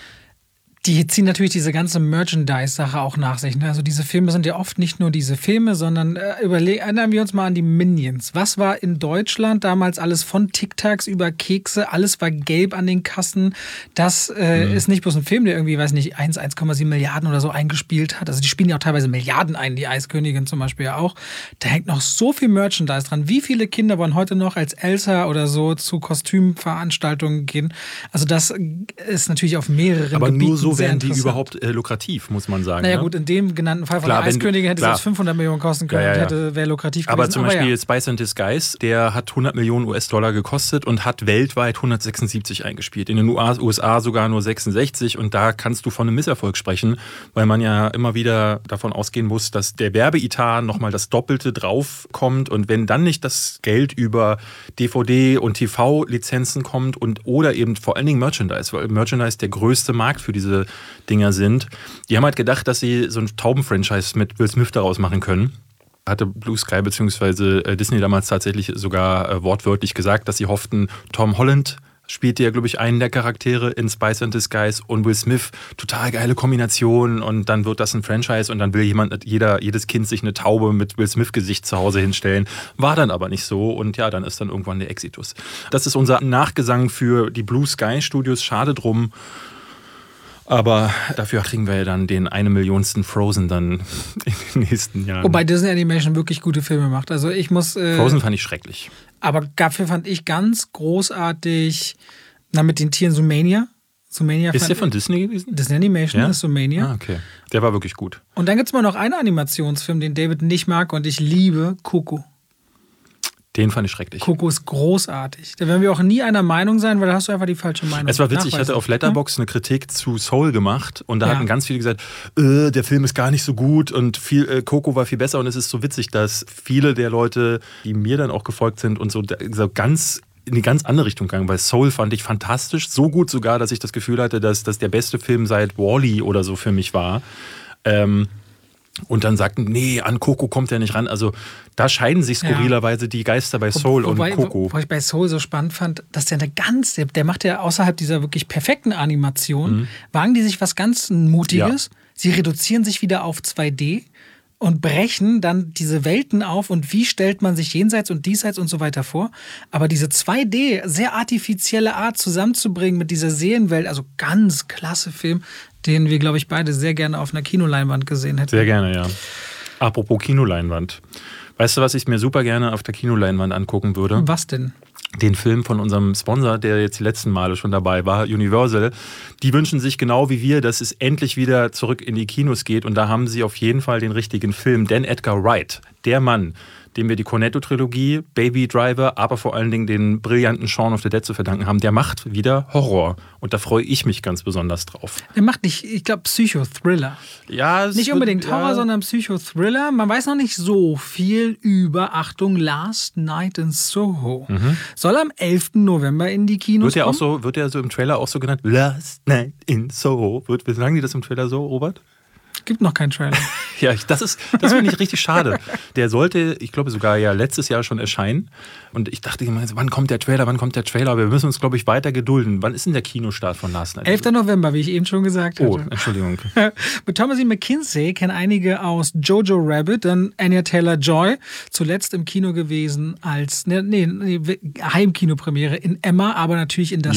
Die ziehen natürlich diese ganze Merchandise-Sache auch nach sich. Also diese Filme sind ja oft nicht nur diese Filme, sondern erinnern wir uns mal an die Minions. Was war in Deutschland damals alles von Tic-Tacs über Kekse? Alles war gelb an den Kassen. Das ist nicht bloß ein Film, der irgendwie, 1,7 Milliarden oder so eingespielt hat. Also die spielen ja auch teilweise Milliarden ein, die Eiskönigin zum Beispiel ja auch. Da hängt noch so viel Merchandise dran. Wie viele Kinder wollen heute noch als Elsa oder so zu Kostümveranstaltungen gehen? Also das ist natürlich auf mehreren aber Gebieten nur so werden die überhaupt lukrativ, muss man sagen. Naja ne? gut, in dem genannten Fall von der Eiskönigin hätte es 500 Millionen kosten können und wäre lukrativ gewesen. Aber zum Beispiel Spice and Disguise, der hat 100 Millionen US-Dollar gekostet und hat weltweit 176 eingespielt. In den USA sogar nur 66, und da kannst du von einem Misserfolg sprechen, weil man ja immer wieder davon ausgehen muss, dass der Werbeetat nochmal das Doppelte draufkommt, und wenn dann nicht das Geld über DVD und TV-Lizenzen kommt oder eben vor allen Dingen Merchandise, weil Merchandise der größte Markt für diese Dinger sind. Die haben halt gedacht, dass sie so ein Tauben-Franchise mit Will Smith daraus machen können. Hatte Blue Sky bzw. Disney damals tatsächlich sogar wortwörtlich gesagt, dass sie hofften, Tom Holland spielte ja, glaube ich, einen der Charaktere in Spice and Disguise und Will Smith, total geile Kombination, und dann wird das ein Franchise und dann will jedes Kind sich eine Taube mit Will Smith-Gesicht zu Hause hinstellen. War dann aber nicht so, und ja, dann ist dann irgendwann der Exitus. Das ist unser Nachgesang für die Blue Sky Studios, schade drum. Aber dafür kriegen wir ja dann den 1 Millionsten Frozen dann in den nächsten Jahren. Wobei Disney Animation wirklich gute Filme macht. Also ich muss... Frozen fand ich schrecklich. Aber dafür fand ich ganz großartig, mit den Tieren Zoomania. Ist der von Disney gewesen? Disney Animation, ja? ist Zoomania. Ah, okay. Der war wirklich gut. Und dann gibt es mal noch einen Animationsfilm, den David nicht mag und ich liebe, Coco. Den fand ich schrecklich. Coco ist großartig. Da werden wir auch nie einer Meinung sein, weil da hast du einfach die falsche Meinung. Es war witzig, ich hatte auf Letterboxd eine Kritik zu Soul gemacht und da hatten ganz viele gesagt, der Film ist gar nicht so gut und Coco war viel besser, und es ist so witzig, dass viele der Leute, die mir dann auch gefolgt sind und so ganz in die ganz andere Richtung gegangen, weil Soul fand ich fantastisch, so gut sogar, dass ich das Gefühl hatte, dass das der beste Film seit WALL-E oder so für mich war. und dann sagten, nee, an Coco kommt er nicht ran. Also da scheiden sich skurrilerweise die Geister bei Soul und Coco. Wo ich bei Soul so spannend fand, dass der macht ja außerhalb dieser wirklich perfekten Animation, wagen die sich was ganz Mutiges. Ja. Sie reduzieren sich wieder auf 2D und brechen dann diese Welten auf und wie stellt man sich jenseits und diesseits und so weiter vor. Aber diese 2D, sehr artifizielle Art zusammenzubringen mit dieser Seelenwelt, also ganz klasse Film, den wir, glaube ich, beide sehr gerne auf einer Kinoleinwand gesehen hätten. Sehr gerne, ja. Apropos Kinoleinwand. Weißt du, was ich mir super gerne auf der Kinoleinwand angucken würde? Was denn? Den Film von unserem Sponsor, der jetzt die letzten Male schon dabei war, Universal. Die wünschen sich genau wie wir, dass es endlich wieder zurück in die Kinos geht. Und da haben sie auf jeden Fall den richtigen Film. Denn Edgar Wright, der Mann, dem wir die Cornetto-Trilogie, Baby Driver, aber vor allen Dingen den brillanten Shaun of the Dead zu verdanken haben, der macht wieder Horror. Und da freue ich mich ganz besonders drauf. Er macht nicht, ich glaube, Psychothriller. Ja, nicht unbedingt Horror, sondern Psychothriller. Man weiß noch nicht so viel über, Achtung, Last Night in Soho. Soll am 11. November in die Kinos kommen. Wird er so im Trailer auch so genannt? Last Night in Soho. Sagen die das im Trailer so, Robert? Gibt noch keinen Trailer. Ja, das finde ich richtig schade. Der sollte, ich glaube sogar ja letztes Jahr schon erscheinen. Und ich dachte immer, wann kommt der Trailer? Aber wir müssen uns, glaube ich, weiter gedulden. Wann ist denn der Kinostart von Last Night? 11. November, wie ich eben schon gesagt hatte. Oh, Entschuldigung. Mit Thomasin McKinsey kennen einige aus Jojo Rabbit, dann Anya Taylor-Joy, zuletzt im Kino gewesen als Heimkinopremiere in Emma, aber natürlich in das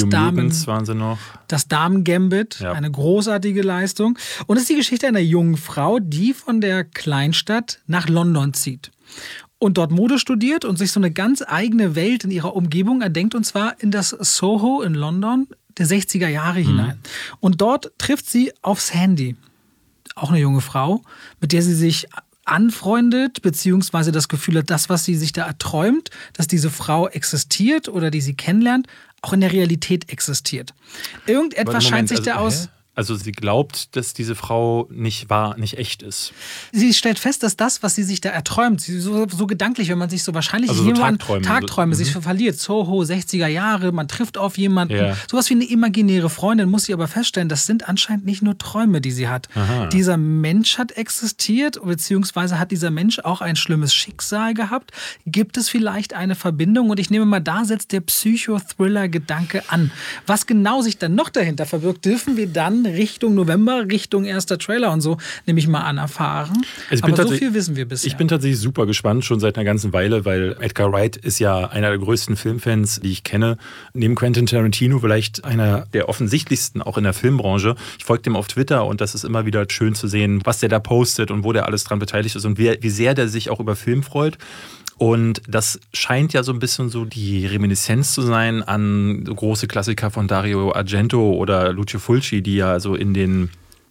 Damen-Gambit. Ja. Eine großartige Leistung. Und es ist die Geschichte einer jungen Frau, die von der Kleinstadt nach London zieht. Und dort Mode studiert und sich so eine ganz eigene Welt in ihrer Umgebung erdenkt, und zwar in das Soho in London der 60er Jahre hinein. Und dort trifft sie auf Sandy, auch eine junge Frau, mit der sie sich anfreundet, beziehungsweise das Gefühl hat, das, was sie sich da erträumt, dass diese Frau existiert oder die sie kennenlernt, auch in der Realität existiert. Irgendetwas scheint sich da aus... Also sie glaubt, dass diese Frau nicht echt ist. Sie stellt fest, dass das, was sie sich da erträumt, so gedanklich, wenn man sich so wahrscheinlich also Tagträume sich verliert. Soho, 60er Jahre, man trifft auf jemanden. Ja. Sowas wie eine imaginäre Freundin, muss sie aber feststellen, das sind anscheinend nicht nur Träume, die sie hat. Aha. Dieser Mensch hat existiert, beziehungsweise hat dieser Mensch auch ein schlimmes Schicksal gehabt. Gibt es vielleicht eine Verbindung? Und ich nehme mal, da setzt der Psychothriller-Gedanke an. Was genau sich dann noch dahinter verbirgt, dürfen wir dann Richtung November, Richtung erster Trailer und so, nehme ich mal an, erfahren. Aber so viel wissen wir bisher. Ich bin tatsächlich super gespannt, schon seit einer ganzen Weile, weil Edgar Wright ist ja einer der größten Filmfans, die ich kenne. Neben Quentin Tarantino vielleicht einer der offensichtlichsten, auch in der Filmbranche. Ich folge dem auf Twitter und das ist immer wieder schön zu sehen, was der da postet und wo der alles dran beteiligt ist und wie sehr der sich auch über Film freut. Und das scheint ja so ein bisschen so die Reminiszenz zu sein an große Klassiker von Dario Argento oder Lucio Fulci, die ja so in den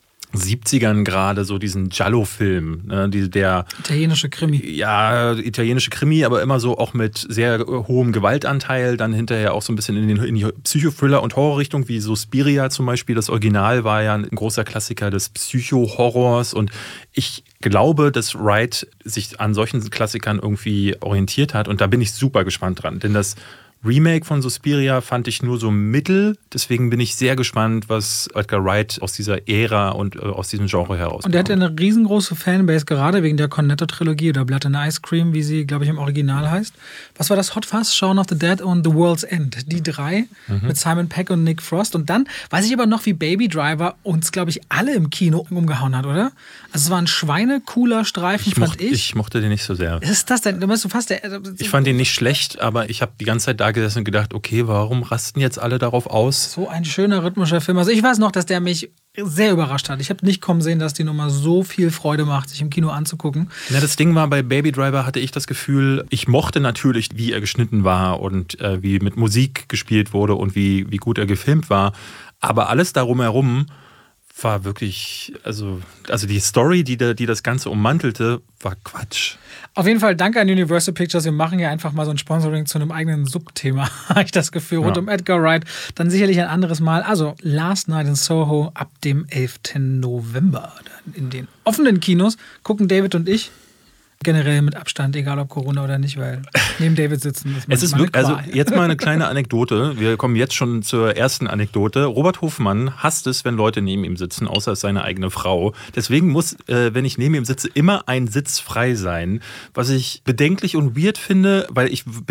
70ern gerade so diesen Giallo-Film, ne, der italienische Krimi. Ja, italienische Krimi, aber immer so auch mit sehr hohem Gewaltanteil, dann hinterher auch so ein bisschen in die Psychothriller- und Horrorrichtung, wie Suspiria zum Beispiel. Das Original war ja ein großer Klassiker des Psycho-Horrors und ich glaube, dass Wright sich an solchen Klassikern irgendwie orientiert hat und da bin ich super gespannt dran, denn das Remake von Suspiria fand ich nur so mittel. Deswegen bin ich sehr gespannt, was Edgar Wright aus dieser Ära und aus diesem Genre herauskommt. Und der hat ja eine riesengroße Fanbase, gerade wegen der Cornetto-Trilogie oder Blood and Ice Cream, wie sie, glaube ich, im Original heißt. Was war das? Hot Fuzz, Shaun of the Dead und The World's End. Die drei mit Simon Pegg und Nick Frost. Und dann weiß ich aber noch, wie Baby Driver uns, glaube ich, alle im Kino umgehauen hat, oder? Also es war ein schweinecooler Streifen, fand ich. Ich mochte den nicht so sehr. Was ist das denn? Du meinst, ich fand den nicht schlecht, aber ich habe die ganze Zeit da gesessen und gedacht, okay, warum rasten jetzt alle darauf aus? So ein schöner rhythmischer Film. Also ich weiß noch, dass der mich sehr überrascht hat. Ich habe nicht kommen sehen, dass die Nummer so viel Freude macht, sich im Kino anzugucken. Ja, das Ding war, bei Baby Driver hatte ich das Gefühl, ich mochte natürlich, wie er geschnitten war und wie mit Musik gespielt wurde und wie gut er gefilmt war. Aber alles darum herum war wirklich, also die Story, die das Ganze ummantelte, war Quatsch. Auf jeden Fall danke an Universal Pictures. Wir machen ja einfach mal so ein Sponsoring zu einem eigenen Subthema, habe ich das Gefühl, rund um Edgar Wright. Dann sicherlich ein anderes Mal. Also Last Night in Soho ab dem 11. November in den offenen Kinos gucken David und ich Generell mit Abstand, egal ob Corona oder nicht, weil neben David sitzen ist es ist wirklich, also jetzt mal eine kleine Anekdote. Wir kommen jetzt schon zur ersten Anekdote. Robert Hofmann hasst es, wenn Leute neben ihm sitzen, außer es seine eigene Frau. Deswegen muss, wenn ich neben ihm sitze, immer ein Sitz frei sein. Was ich bedenklich und weird finde, weil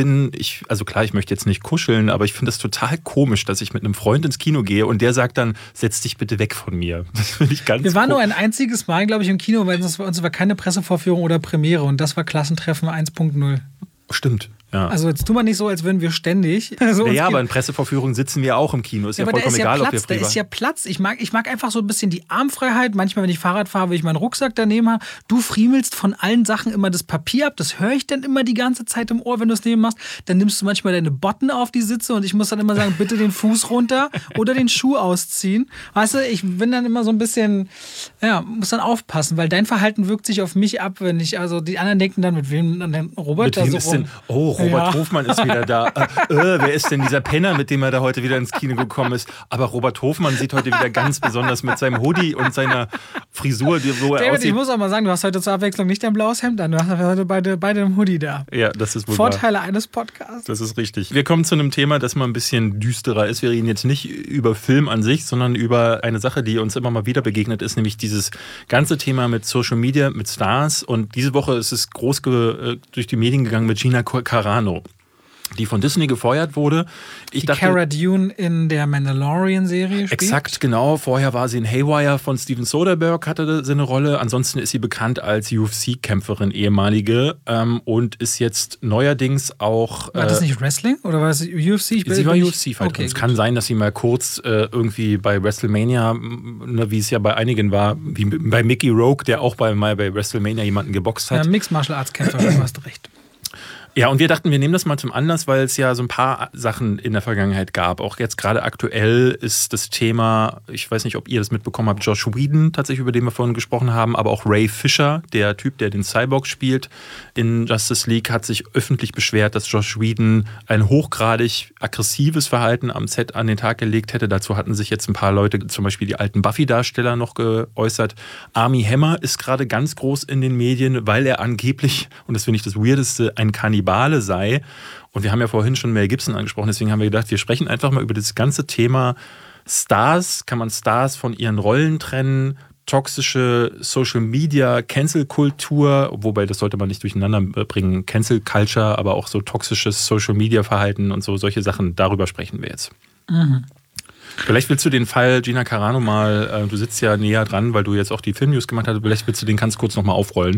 also klar, ich möchte jetzt nicht kuscheln, aber ich finde es total komisch, dass ich mit einem Freund ins Kino gehe und der sagt dann, setz dich bitte weg von mir. Das finde ich ganz Wir waren nur ein einziges Mal, glaube ich, im Kino, weil uns war keine Pressevorführung oder Premiere und das war Klassentreffen 1.0. Stimmt. Ja. Also jetzt tun wir nicht so, als würden wir ständig. Ja, aber in Pressevorführungen sitzen wir auch im Kino. Ist ja vollkommen egal, ob wir privat. Da ist ja Platz. Ich mag einfach so ein bisschen die Armfreiheit. Manchmal, wenn ich Fahrrad fahre, will ich meinen Rucksack daneben haben. Du friemelst von allen Sachen immer das Papier ab. Das höre ich dann immer die ganze Zeit im Ohr, wenn du es neben machst. Dann nimmst du manchmal deine Botten auf die Sitze und ich muss dann immer sagen, bitte den Fuß runter oder den Schuh ausziehen. Weißt du, ich bin dann immer so ein bisschen, muss dann aufpassen, weil dein Verhalten wirkt sich auf mich ab, wenn ich, also die anderen denken dann, mit wem dann Robert da so rum. Robert Hofmann ist wieder da. Wer ist denn dieser Penner, mit dem er da heute wieder ins Kino gekommen ist? Aber Robert Hofmann sieht heute wieder ganz besonders mit seinem Hoodie und seiner Frisur, wo er David, aussieht. Ich muss auch mal sagen, du hast heute zur Abwechslung nicht dein blaues Hemd an. Du hast heute beide im Hoodie da. Ja, das ist wohl Vorteile eines Podcasts. Das ist richtig. Wir kommen zu einem Thema, das mal ein bisschen düsterer ist. Wir reden jetzt nicht über Film an sich, sondern über eine Sache, die uns immer mal wieder begegnet ist, nämlich dieses ganze Thema mit Social Media, mit Stars. Und diese Woche ist es groß durch die Medien gegangen mit Gina Carano, die von Disney gefeuert wurde. Die Cara Dune in der Mandalorian-Serie spielt. Exakt, genau. Vorher war sie in Haywire von Steven Soderbergh, hatte sie eine Rolle. Ansonsten ist sie bekannt als UFC-Kämpferin, ehemalige, und ist jetzt neuerdings auch... War das nicht Wrestling oder war das UFC? Sie war UFC-Fighterin. Okay, es kann sein, dass sie mal kurz irgendwie bei WrestleMania, wie es ja bei einigen war, wie bei Mickey Rourke, der auch mal bei WrestleMania jemanden geboxt hat. Ja, Mixed Martial Arts Kämpferin, du hast recht. Ja, und wir dachten, wir nehmen das mal zum Anlass, weil es ja so ein paar Sachen in der Vergangenheit gab. Auch jetzt gerade aktuell ist das Thema, ich weiß nicht, ob ihr das mitbekommen habt, Joss Whedon tatsächlich, über den wir vorhin gesprochen haben, aber auch Ray Fisher, der Typ, der den Cyborg spielt in Justice League, hat sich öffentlich beschwert, dass Joss Whedon ein hochgradig aggressives Verhalten am Set an den Tag gelegt hätte. Dazu hatten sich jetzt ein paar Leute, zum Beispiel die alten Buffy-Darsteller, noch geäußert. Armie Hammer ist gerade ganz groß in den Medien, weil er angeblich, und das finde ich das Weirdeste, ein Kannibale sei. Und wir haben ja vorhin schon Mel Gibson angesprochen, deswegen haben wir gedacht, wir sprechen einfach mal über das ganze Thema Stars. Kann man Stars von ihren Rollen trennen? Toxische Social Media, Cancel-Kultur, wobei das sollte man nicht durcheinander bringen, Cancel-Culture, aber auch so toxisches Social Media-Verhalten und so, solche Sachen, darüber sprechen wir jetzt. Mhm. Vielleicht willst du den Fall Gina Carano mal, du sitzt ja näher dran, weil du jetzt auch die Filmnews gemacht hast, vielleicht willst du den ganz kurz nochmal aufrollen.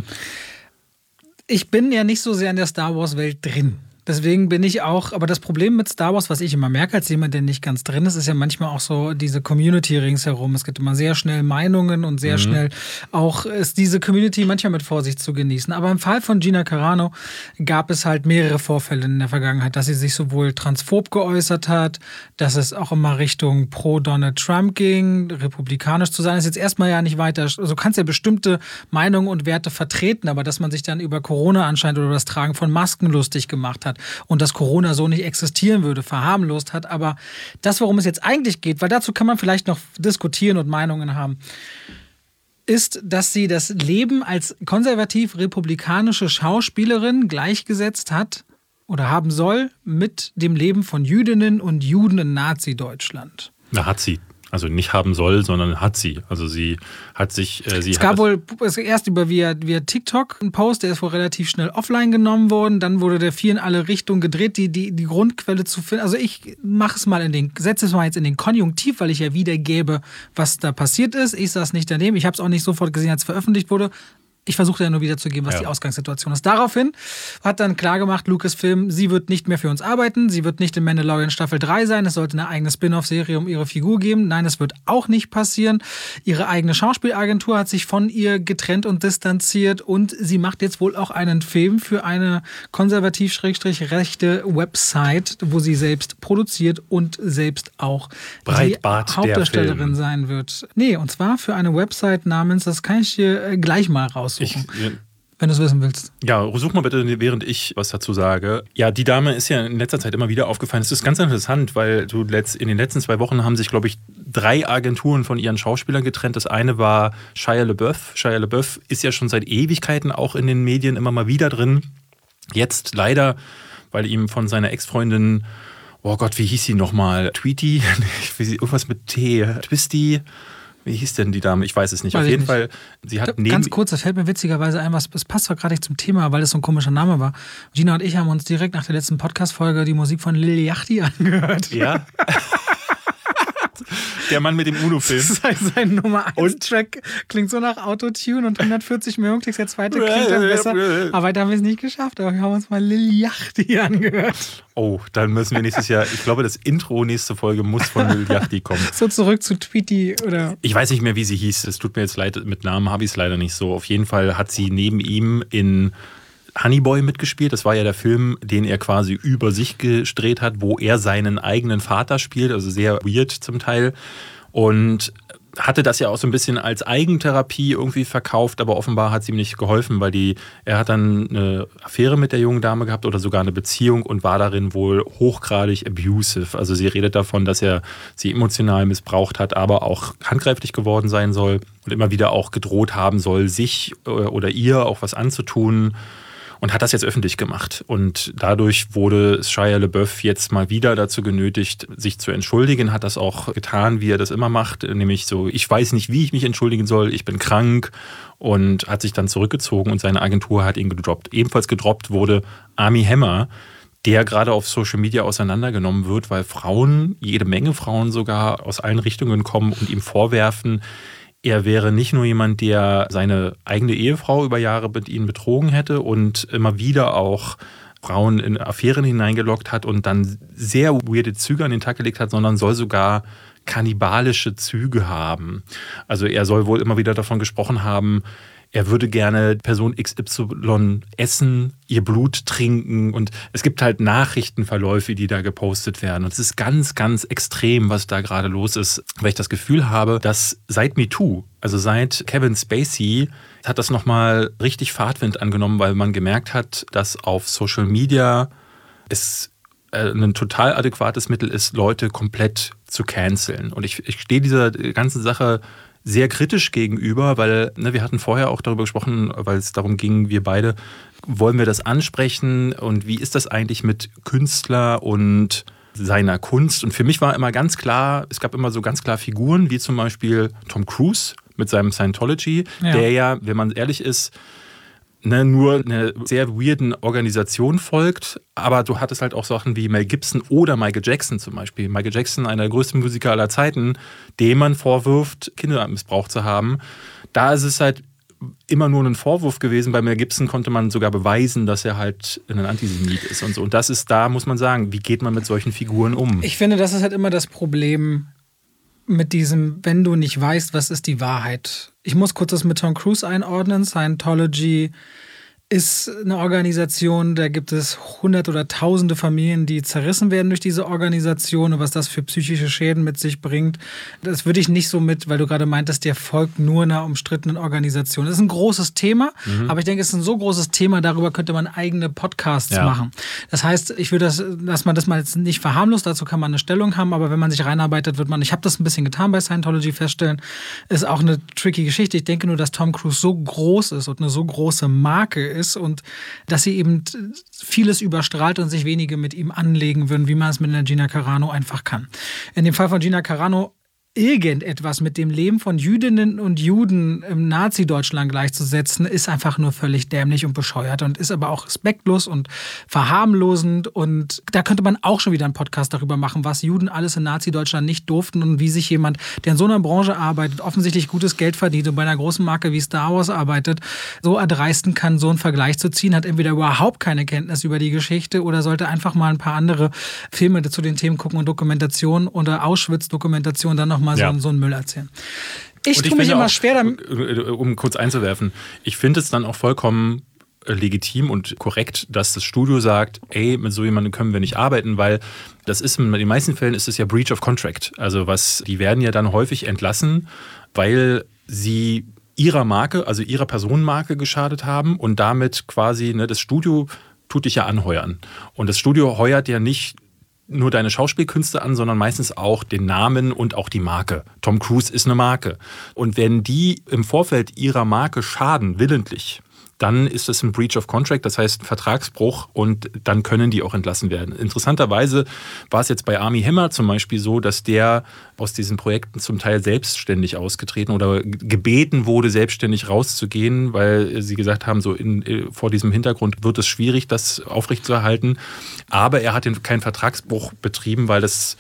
Ich bin ja nicht so sehr in der Star Wars-Welt drin. Deswegen bin ich auch, aber das Problem mit Star Wars, was ich immer merke als jemand, der nicht ganz drin ist, ist ja manchmal auch so diese Community ringsherum. Es gibt immer sehr schnell Meinungen und sehr schnell auch ist diese Community manchmal mit Vorsicht zu genießen. Aber im Fall von Gina Carano gab es halt mehrere Vorfälle in der Vergangenheit, dass sie sich sowohl transphob geäußert hat, dass es auch immer Richtung pro-Donald Trump ging, republikanisch zu sein, ist jetzt erstmal ja nicht weiter, also du kannst ja bestimmte Meinungen und Werte vertreten, aber dass man sich dann über Corona anscheinend oder das Tragen von Masken lustig gemacht hat und dass Corona so nicht existieren würde, verharmlost hat. Aber das, worum es jetzt eigentlich geht, weil dazu kann man vielleicht noch diskutieren und Meinungen haben, ist, dass sie das Leben als konservativ-republikanische Schauspielerin gleichgesetzt hat oder haben soll mit dem Leben von Jüdinnen und Juden in Nazi-Deutschland. Na, hat sie. Also nicht haben soll, sondern hat sie. Also sie hat sich... es gab wohl erst via TikTok einen Post, der ist wohl relativ schnell offline genommen worden. Dann wurde der viel in alle Richtungen gedreht, die Grundquelle zu finden. Also ich setze es mal jetzt in den Konjunktiv, weil ich ja wiedergebe, was da passiert ist. Ich saß nicht daneben. Ich habe es auch nicht sofort gesehen, als es veröffentlicht wurde. Ich versuchte ja nur wiederzugeben, was die Ausgangssituation ist. Daraufhin hat dann klargemacht Lucasfilm, sie wird nicht mehr für uns arbeiten, sie wird nicht in Mandalorian Staffel 3 sein, es sollte eine eigene Spin-off-Serie um ihre Figur geben. Nein, es wird auch nicht passieren. Ihre eigene Schauspielagentur hat sich von ihr getrennt und distanziert und sie macht jetzt wohl auch einen Film für eine konservativ-rechte Website, wo sie selbst produziert und selbst auch Breitbart die Hauptdarstellerin sein wird. Nee, und zwar für eine Website namens, das kann ich dir gleich mal raus. Wenn du es wissen willst. Ja, such mal bitte, während ich was dazu sage. Ja, die Dame ist ja in letzter Zeit immer wieder aufgefallen. Es ist ganz interessant, weil in den letzten 2 Wochen haben sich, glaube ich, 3 Agenturen von ihren Schauspielern getrennt. Das eine war Shia LaBeouf. Shia LaBeouf ist ja schon seit Ewigkeiten auch in den Medien immer mal wieder drin. Jetzt leider, weil ihm von seiner Ex-Freundin, oh Gott, wie hieß sie nochmal? Tweety? Irgendwas mit T. Twisty? Wie hieß denn die Dame? Ich weiß es nicht. Weiß Auf jeden nicht. Fall, sie hat Ganz kurz, das fällt mir witzigerweise ein, es passt doch gerade nicht zum Thema, weil das so ein komischer Name war. Gina und ich haben uns direkt nach der letzten Podcast-Folge die Musik von Lil Yachty angehört. Ja. Der Mann mit dem UNO-Film. Sein Nummer 1-Track klingt so nach Autotune und 140 Millionen Klicks. Der zweite klingt dann besser. Aber weiter haben wir es nicht geschafft. Aber wir haben uns mal Lil Yachty angehört. Oh, dann müssen wir nächstes Jahr, ich glaube, das Intro nächste Folge muss von Lil Yachty kommen. So zurück zu Tweety oder... Ich weiß nicht mehr, wie sie hieß. Es tut mir jetzt leid, mit Namen habe ich es leider nicht so. Auf jeden Fall hat sie neben ihm in Honey Boy mitgespielt. Das war ja der Film, den er quasi über sich gedreht hat, wo er seinen eigenen Vater spielt, also sehr weird zum Teil. Und hatte das ja auch so ein bisschen als Eigentherapie irgendwie verkauft, aber offenbar hat es ihm nicht geholfen, weil er hat dann eine Affäre mit der jungen Dame gehabt oder sogar eine Beziehung und war darin wohl hochgradig abusive. Also sie redet davon, dass er sie emotional missbraucht hat, aber auch handgreiflich geworden sein soll und immer wieder auch gedroht haben soll, sich oder ihr auch was anzutun. Und hat das jetzt öffentlich gemacht. Und dadurch wurde Shia LaBeouf jetzt mal wieder dazu genötigt, sich zu entschuldigen. Hat das auch getan, wie er das immer macht. Nämlich so, ich weiß nicht, wie ich mich entschuldigen soll, ich bin krank. Und hat sich dann zurückgezogen und seine Agentur hat ihn gedroppt. Ebenfalls gedroppt wurde Armie Hammer, der gerade auf Social Media auseinandergenommen wird, weil Frauen, jede Menge Frauen sogar aus allen Richtungen kommen und ihm vorwerfen, er wäre nicht nur jemand, der seine eigene Ehefrau über Jahre mit ihnen betrogen hätte und immer wieder auch Frauen in Affären hineingelockt hat und dann sehr weirde Züge an den Tag gelegt hat, sondern soll sogar kannibalische Züge haben. Also er soll wohl immer wieder davon gesprochen haben, er würde gerne Person XY essen, ihr Blut trinken und es gibt halt Nachrichtenverläufe, die da gepostet werden. Und es ist ganz, ganz extrem, was da gerade los ist, weil ich das Gefühl habe, dass seit MeToo, also seit Kevin Spacey, hat das nochmal richtig Fahrtwind angenommen, weil man gemerkt hat, dass auf Social Media es ein total adäquates Mittel ist, Leute komplett zu canceln. Und ich stehe dieser ganzen Sache sehr kritisch gegenüber, weil wir hatten vorher auch darüber gesprochen, weil es darum ging, wir beide, wollen wir das ansprechen und wie ist das eigentlich mit Künstler und seiner Kunst? Und für mich war immer ganz klar, es gab immer so ganz klar Figuren, wie zum Beispiel Tom Cruise mit seinem Scientology, der ja, wenn man ehrlich ist, nur einer sehr weirden Organisation folgt, aber du hattest halt auch Sachen wie Mel Gibson oder Michael Jackson zum Beispiel. Michael Jackson, einer der größten Musiker aller Zeiten, dem man vorwirft, Kinder missbraucht zu haben. Da ist es halt immer nur ein Vorwurf gewesen. Bei Mel Gibson konnte man sogar beweisen, dass er halt ein Antisemit ist und so. Und das ist, da muss man sagen, wie geht man mit solchen Figuren um? Ich finde, das ist halt immer das Problem mit diesem, wenn du nicht weißt, was ist die Wahrheit. Ich muss kurz das mit Tom Cruise einordnen. Scientology ist eine Organisation, da gibt es hunderte oder tausende Familien, die zerrissen werden durch diese Organisation und was das für psychische Schäden mit sich bringt. Das würde ich nicht so mit, weil du gerade meintest, der folgt nur einer umstrittenen Organisation. Das ist ein großes Thema, aber ich denke, es ist ein so großes Thema, darüber könnte man eigene Podcasts machen. Das heißt, ich würde dass man das mal jetzt nicht verharmlost, dazu kann man eine Stellung haben, aber wenn man sich reinarbeitet, wird man, ich habe das ein bisschen getan bei Scientology, feststellen, ist auch eine tricky Geschichte. Ich denke nur, dass Tom Cruise so groß ist und eine so große Marke ist und dass sie eben vieles überstrahlt und sich wenige mit ihm anlegen würden, wie man es mit einer Gina Carano einfach kann. In dem Fall von Gina Carano irgendetwas mit dem Leben von Jüdinnen und Juden im Nazi-Deutschland gleichzusetzen, ist einfach nur völlig dämlich und bescheuert und ist aber auch respektlos und verharmlosend. Und da könnte man auch schon wieder einen Podcast darüber machen, was Juden alles in Nazi-Deutschland nicht durften und wie sich jemand, der in so einer Branche arbeitet, offensichtlich gutes Geld verdient und bei einer großen Marke wie Star Wars arbeitet, so erdreisten kann, so einen Vergleich zu ziehen, hat entweder überhaupt keine Kenntnis über die Geschichte oder sollte einfach mal ein paar andere Filme zu den Themen gucken und Dokumentation oder Auschwitz-Dokumentation dann noch so einen Müll erzählen. Ich tue mich immer schwer damit. Um kurz einzuwerfen, ich finde es dann auch vollkommen legitim und korrekt, dass das Studio sagt, ey, mit so jemandem können wir nicht arbeiten, weil das ist, in den meisten Fällen ist es ja Breach of Contract. Also die werden ja dann häufig entlassen, weil sie ihrer Marke, also ihrer Personenmarke geschadet haben und damit quasi, das Studio tut dich ja anheuern. Und das Studio heuert ja nicht nur deine Schauspielkünste an, sondern meistens auch den Namen und auch die Marke. Tom Cruise ist eine Marke. Und wenn die im Vorfeld ihrer Marke schaden, willentlich, dann ist es ein Breach of Contract, das heißt ein Vertragsbruch, und dann können die auch entlassen werden. Interessanterweise war es jetzt bei Armie Hammer zum Beispiel so, dass der aus diesen Projekten zum Teil selbstständig ausgetreten oder gebeten wurde, selbstständig rauszugehen, weil sie gesagt haben, so vor diesem Hintergrund wird es schwierig, das aufrechtzuerhalten. Aber er hat keinen Vertragsbruch betrieben, weil das...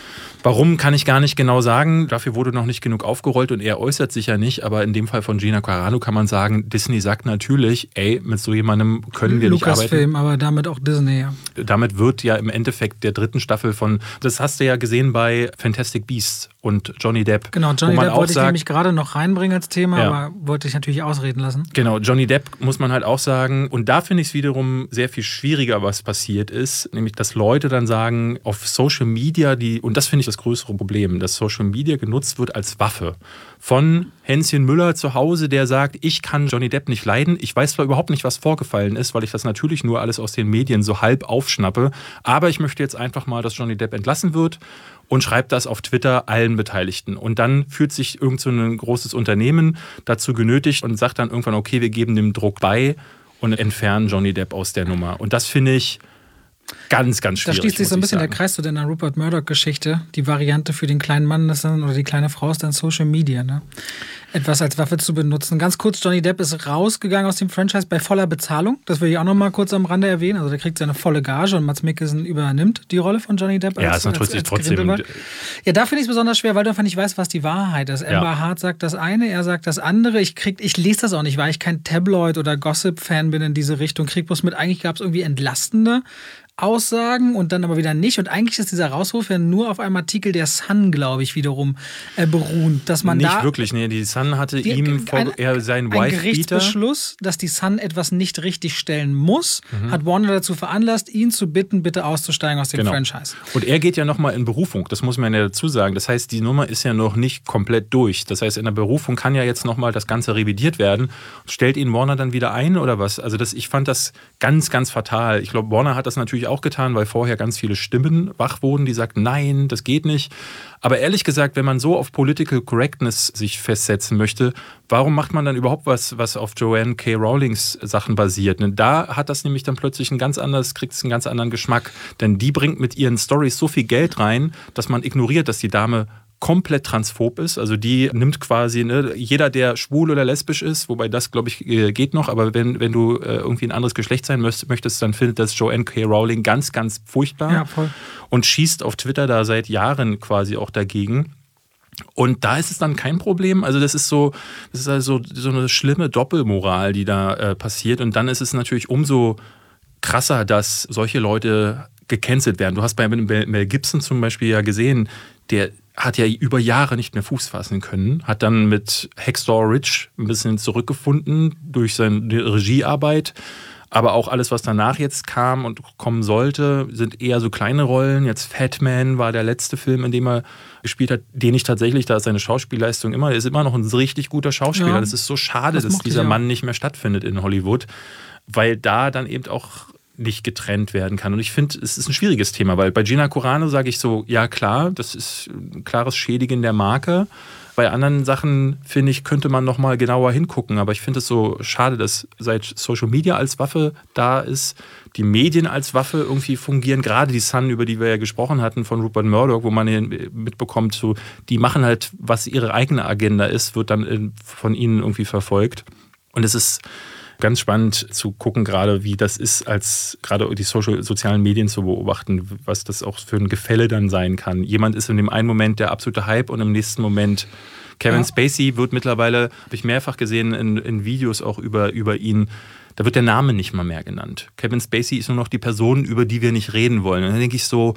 Warum, kann ich gar nicht genau sagen. Dafür wurde noch nicht genug aufgerollt und er äußert sich ja nicht. Aber in dem Fall von Gina Carano kann man sagen, Disney sagt natürlich, mit so jemandem können wir nicht arbeiten. Lucasfilm, aber damit auch Disney, ja. Damit wird ja im Endeffekt der 3. Staffel das hast du ja gesehen bei Fantastic Beasts und Johnny Depp. Genau, Johnny Depp wollte ich nämlich gerade noch reinbringen als Thema, aber wollte ich natürlich ausreden lassen. Genau, Johnny Depp muss man halt auch sagen. Und da finde ich es wiederum sehr viel schwieriger, was passiert ist. Nämlich, dass Leute dann sagen, auf Social Media, und das finde ich das größere Problem, dass Social Media genutzt wird als Waffe. Von Hänschen Müller zu Hause, der sagt, ich kann Johnny Depp nicht leiden. Ich weiß zwar überhaupt nicht, was vorgefallen ist, weil ich das natürlich nur alles aus den Medien so halb aufschnappe. Aber ich möchte jetzt einfach mal, dass Johnny Depp entlassen wird und schreibt das auf Twitter allen Beteiligten. Und dann fühlt sich irgend so ein großes Unternehmen dazu genötigt und sagt dann irgendwann, okay, wir geben dem Druck bei und entfernen Johnny Depp aus der Nummer. Und das finde ich ganz, ganz schwierig. Da schließt sich so ein bisschen der Kreis zu der Rupert Murdoch-Geschichte. Die Variante für den kleinen Mann ist dann, oder die kleine Frau ist dann Social Media, ne? Etwas als Waffe zu benutzen. Ganz kurz, Johnny Depp ist rausgegangen aus dem Franchise bei voller Bezahlung. Das will ich auch noch mal kurz am Rande erwähnen. Also der kriegt seine volle Gage und Mads Mikkelsen übernimmt die Rolle von Johnny Depp. Ja, ist natürlich trotzdem. Ja, da finde ich es besonders schwer, weil du einfach nicht weißt, was die Wahrheit ist. Amber Hart sagt das eine, er sagt das andere. Ich lese das auch nicht, weil ich kein Tabloid- oder Gossip-Fan bin in diese Richtung. Krieg bloß mit, eigentlich gab es irgendwie entlastende Aussagen und dann aber wieder nicht. Und eigentlich ist dieser Rauswurf ja nur auf einem Artikel der Sun, glaube ich, wiederum beruht. Dass man nicht wirklich, nee. Die Sun hatte ihm seinen Wife-Beater. Ein Gerichtsbeschluss, dass die Sun etwas nicht richtig stellen muss, hat Warner dazu veranlasst, ihn zu bitten, bitte auszusteigen aus dem Franchise. Und er geht ja nochmal in Berufung, das muss man ja dazu sagen. Das heißt, die Nummer ist ja noch nicht komplett durch. Das heißt, in der Berufung kann ja jetzt nochmal das Ganze revidiert werden. Stellt ihn Warner dann wieder ein oder was? Also ich fand das ganz, ganz fatal. Ich glaube, Warner hat das natürlich auch getan, weil vorher ganz viele Stimmen wach wurden, die sagten, nein, das geht nicht. Aber ehrlich gesagt, wenn man so auf Political Correctness sich festsetzen möchte, warum macht man dann überhaupt was auf Joanne K. Rowlings Sachen basiert? Da hat das nämlich dann plötzlich kriegt es einen ganz anderen Geschmack. Denn die bringt mit ihren Storys so viel Geld rein, dass man ignoriert, dass die Dame komplett transphob ist. Also die nimmt quasi, jeder, der schwul oder lesbisch ist, wobei das, glaube ich, geht noch, aber wenn du irgendwie ein anderes Geschlecht sein möchtest, dann findet das Joanne K. Rowling ganz, ganz furchtbar. Ja, voll. Und schießt auf Twitter da seit Jahren quasi auch dagegen. Und da ist es dann kein Problem. Also das ist also so eine schlimme Doppelmoral, die da passiert. Und dann ist es natürlich umso krasser, dass solche Leute gecancelt werden. Du hast bei Mel Gibson zum Beispiel ja gesehen, der hat ja über Jahre nicht mehr Fuß fassen können, hat dann mit Hacksaw Ridge ein bisschen zurückgefunden durch seine Regiearbeit. Aber auch alles, was danach jetzt kam und kommen sollte, sind eher so kleine Rollen. Jetzt Fat Man war der letzte Film, in dem er gespielt hat, den ich tatsächlich, da ist seine Schauspielleistung er ist immer noch ein richtig guter Schauspieler. Ja, das ist so schade, dass dieser Mann nicht mehr stattfindet in Hollywood, weil da dann eben auch nicht getrennt werden kann. Und ich finde, es ist ein schwieriges Thema, weil bei Gina Carano sage ich so, ja klar, das ist ein klares Schädigen der Marke. Bei anderen Sachen, finde ich, könnte man noch mal genauer hingucken. Aber ich finde es so schade, dass seit Social Media als Waffe da ist, die Medien als Waffe irgendwie fungieren. Gerade die Sun, über die wir ja gesprochen hatten, von Rupert Murdoch, wo man mitbekommt, so, die machen halt, was ihre eigene Agenda ist, wird dann von ihnen irgendwie verfolgt. Und es ist ganz spannend zu gucken, gerade wie das ist, als gerade die sozialen Medien zu beobachten, was das auch für ein Gefälle dann sein kann. Jemand ist in dem einen Moment der absolute Hype und im nächsten Moment Kevin Spacey wird mittlerweile, habe ich mehrfach gesehen in Videos auch über ihn, da wird der Name nicht mal mehr genannt. Kevin Spacey ist nur noch die Person, über die wir nicht reden wollen. Und dann denke ich so,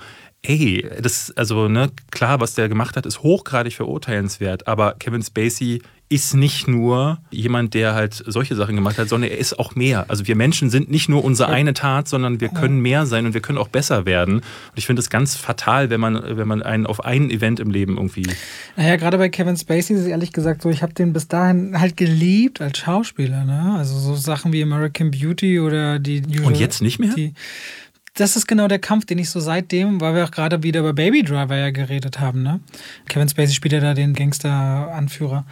klar, was der gemacht hat, ist hochgradig verurteilenswert, aber Kevin Spacey ist nicht nur jemand, der halt solche Sachen gemacht hat, sondern er ist auch mehr. Also wir Menschen sind nicht nur unsere eine Tat, sondern wir können mehr sein und wir können auch besser werden. Und ich finde es ganz fatal, wenn man einen auf ein Event im Leben irgendwie... Naja, gerade bei Kevin Spacey ist es ehrlich gesagt so, ich habe den bis dahin halt geliebt als Schauspieler. Ne? Also so Sachen wie American Beauty oder die... Und jetzt nicht mehr? das ist genau der Kampf, den ich so seitdem, weil wir auch gerade wieder über Baby Driver ja geredet haben, ne? Kevin Spacey spielt ja da den Gangster-Anführer.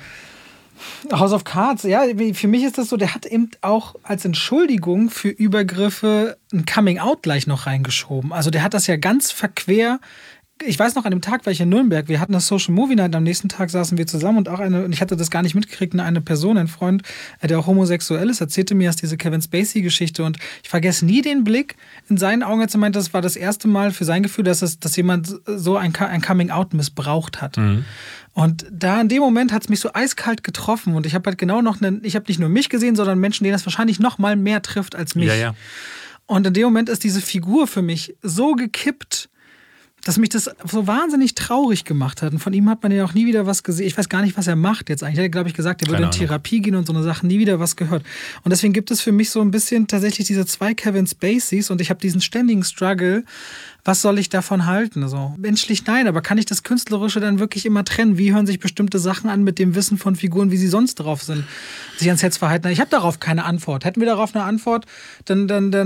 House of Cards, ja, für mich ist das so, der hat eben auch als Entschuldigung für Übergriffe ein Coming-out gleich noch reingeschoben. Also der hat das ja ganz verquer. Ich weiß noch, an dem Tag war ich in Nürnberg, wir hatten das Social Movie Night, am nächsten Tag saßen wir zusammen und ich hatte das gar nicht mitgekriegt, eine Person, ein Freund, der auch homosexuell ist, erzählte mir erst diese Kevin Spacey-Geschichte und ich vergesse nie den Blick in seinen Augen, als er meinte, das war das erste Mal für sein Gefühl, dass jemand so ein Coming-out missbraucht hat. Mhm. Und da in dem Moment hat es mich so eiskalt getroffen und ich habe halt genau ich habe nicht nur mich gesehen, sondern Menschen, denen das wahrscheinlich noch mal mehr trifft als mich. Ja. Und in dem Moment ist diese Figur für mich so gekippt, dass mich das so wahnsinnig traurig gemacht hat. Und von ihm hat man ja auch nie wieder was gesehen. Ich weiß gar nicht, was er macht jetzt eigentlich. Er hat, glaube ich, gesagt, er würde in Therapie gehen und so eine Sache, nie wieder was gehört. Und deswegen gibt es für mich so ein bisschen tatsächlich diese 2 Kevin Spaceys und ich habe diesen ständigen Struggle, was soll ich davon halten? Also, menschlich nein, aber kann ich das Künstlerische dann wirklich immer trennen? Wie hören sich bestimmte Sachen an mit dem Wissen von Figuren, wie sie sonst drauf sind, sich ans Sets verhalten? Ich habe darauf keine Antwort. Hätten wir darauf eine Antwort, dann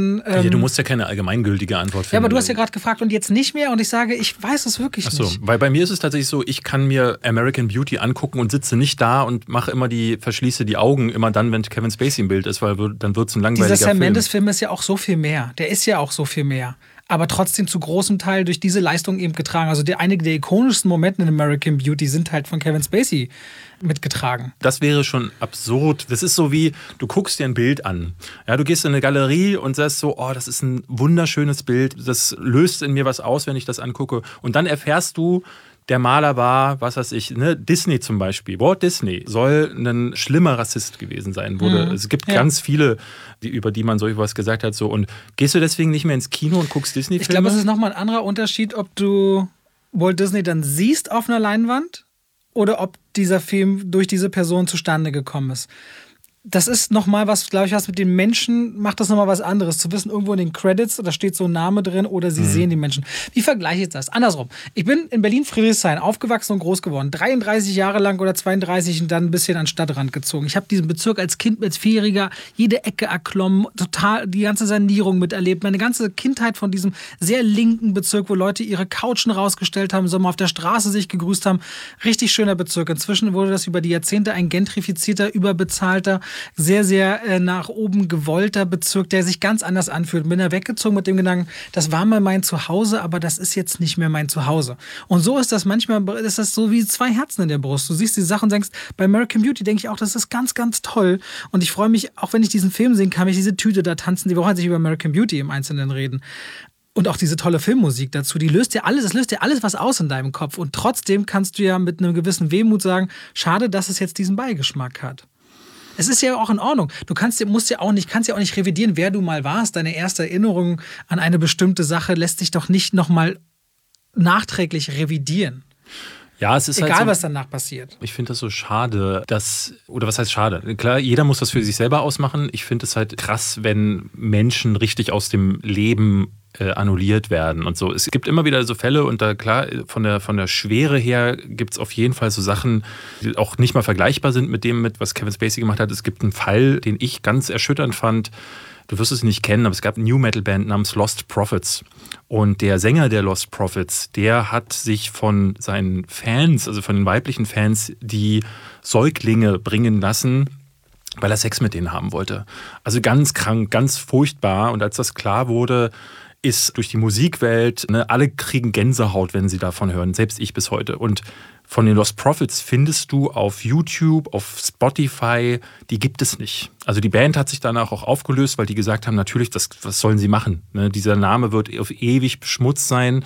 du musst ja keine allgemeingültige Antwort finden. Ja, aber du hast ja gerade gefragt und jetzt nicht mehr und ich sage, ich weiß es wirklich nicht. Achso, weil bei mir ist es tatsächlich so, ich kann mir American Beauty angucken und sitze nicht da und verschließe die Augen immer dann, wenn Kevin Spacey im Bild ist, weil dann wird es ein langweiliger Film. Dieser Sam Mendes-Film ist ja auch so viel mehr. Der ist ja auch so viel mehr. Aber trotzdem zu großem Teil durch diese Leistung eben getragen. Also einige der ikonischsten Momente in American Beauty sind halt von Kevin Spacey mitgetragen. Das wäre schon absurd. Das ist so wie, du guckst dir ein Bild an. Ja, du gehst in eine Galerie und sagst so, oh, das ist ein wunderschönes Bild. Das löst in mir was aus, wenn ich das angucke. Und dann erfährst du, der Maler war, was weiß ich, ne, Disney zum Beispiel. Walt Disney soll ein schlimmer Rassist gewesen sein. Es gibt ganz viele, über die man so etwas gesagt hat. So. Und gehst du deswegen nicht mehr ins Kino und guckst Disney-Filme? Ich glaube, es ist nochmal ein anderer Unterschied, ob du Walt Disney dann siehst auf einer Leinwand oder ob dieser Film durch diese Person zustande gekommen ist. Das ist nochmal was, glaube ich, was mit den Menschen macht das nochmal was anderes. Zu wissen, irgendwo in den Credits, da steht so ein Name drin oder sie sehen die Menschen. Wie vergleiche ich das? Andersrum. Ich bin in Berlin-Friedrichshain aufgewachsen und groß geworden. 33 Jahre lang oder 32 und dann ein bisschen an den Stadtrand gezogen. Ich habe diesen Bezirk als Kind, als Vierjähriger jede Ecke erklommen, total die ganze Sanierung miterlebt. Meine ganze Kindheit von diesem sehr linken Bezirk, wo Leute ihre Couchen rausgestellt haben, Sommer auf der Straße sich gegrüßt haben. Richtig schöner Bezirk. Inzwischen wurde das über die Jahrzehnte ein gentrifizierter, überbezahlter, sehr, sehr nach oben gewollter Bezirk, der sich ganz anders anfühlt. Bin da weggezogen mit dem Gedanken, das war mal mein Zuhause, aber das ist jetzt nicht mehr mein Zuhause. Und so ist das manchmal, ist das so wie 2 Herzen in der Brust. Du siehst die Sachen und denkst, bei American Beauty denke ich auch, das ist ganz, ganz toll. Und ich freue mich, auch wenn ich diesen Film sehen kann, ich diese Tüte da tanzen, die wollen sich über American Beauty im Einzelnen reden. Und auch diese tolle Filmmusik dazu, das löst dir alles was aus in deinem Kopf. Und trotzdem kannst du ja mit einem gewissen Wehmut sagen, schade, dass es jetzt diesen Beigeschmack hat. Es ist ja auch in Ordnung. Du kannst ja auch nicht revidieren, wer du mal warst. Deine erste Erinnerung an eine bestimmte Sache lässt sich doch nicht nochmal nachträglich revidieren. Ja, es ist egal, halt so, was danach passiert. Ich finde das so schade, oder was heißt schade? Klar, jeder muss das für sich selber ausmachen. Ich finde es halt krass, wenn Menschen richtig aus dem Leben annulliert werden und so. Es gibt immer wieder so Fälle und da klar, von der Schwere her gibt es auf jeden Fall so Sachen, die auch nicht mal vergleichbar sind mit dem, was Kevin Spacey gemacht hat. Es gibt einen Fall, den ich ganz erschütternd fand. Du wirst es nicht kennen, aber es gab eine New-Metal-Band namens Lost Prophets. Und der Sänger der Lost Prophets, der hat sich von seinen Fans, also von den weiblichen Fans, die Säuglinge bringen lassen, weil er Sex mit denen haben wollte. Also ganz krank, ganz furchtbar. Und als das klar wurde, ist durch die Musikwelt, alle kriegen Gänsehaut, wenn sie davon hören, selbst ich bis heute. Und von den Lost Prophets findest du auf YouTube, auf Spotify, die gibt es nicht. Also die Band hat sich danach auch aufgelöst, weil die gesagt haben, natürlich, was sollen sie machen? Dieser Name wird auf ewig beschmutzt sein.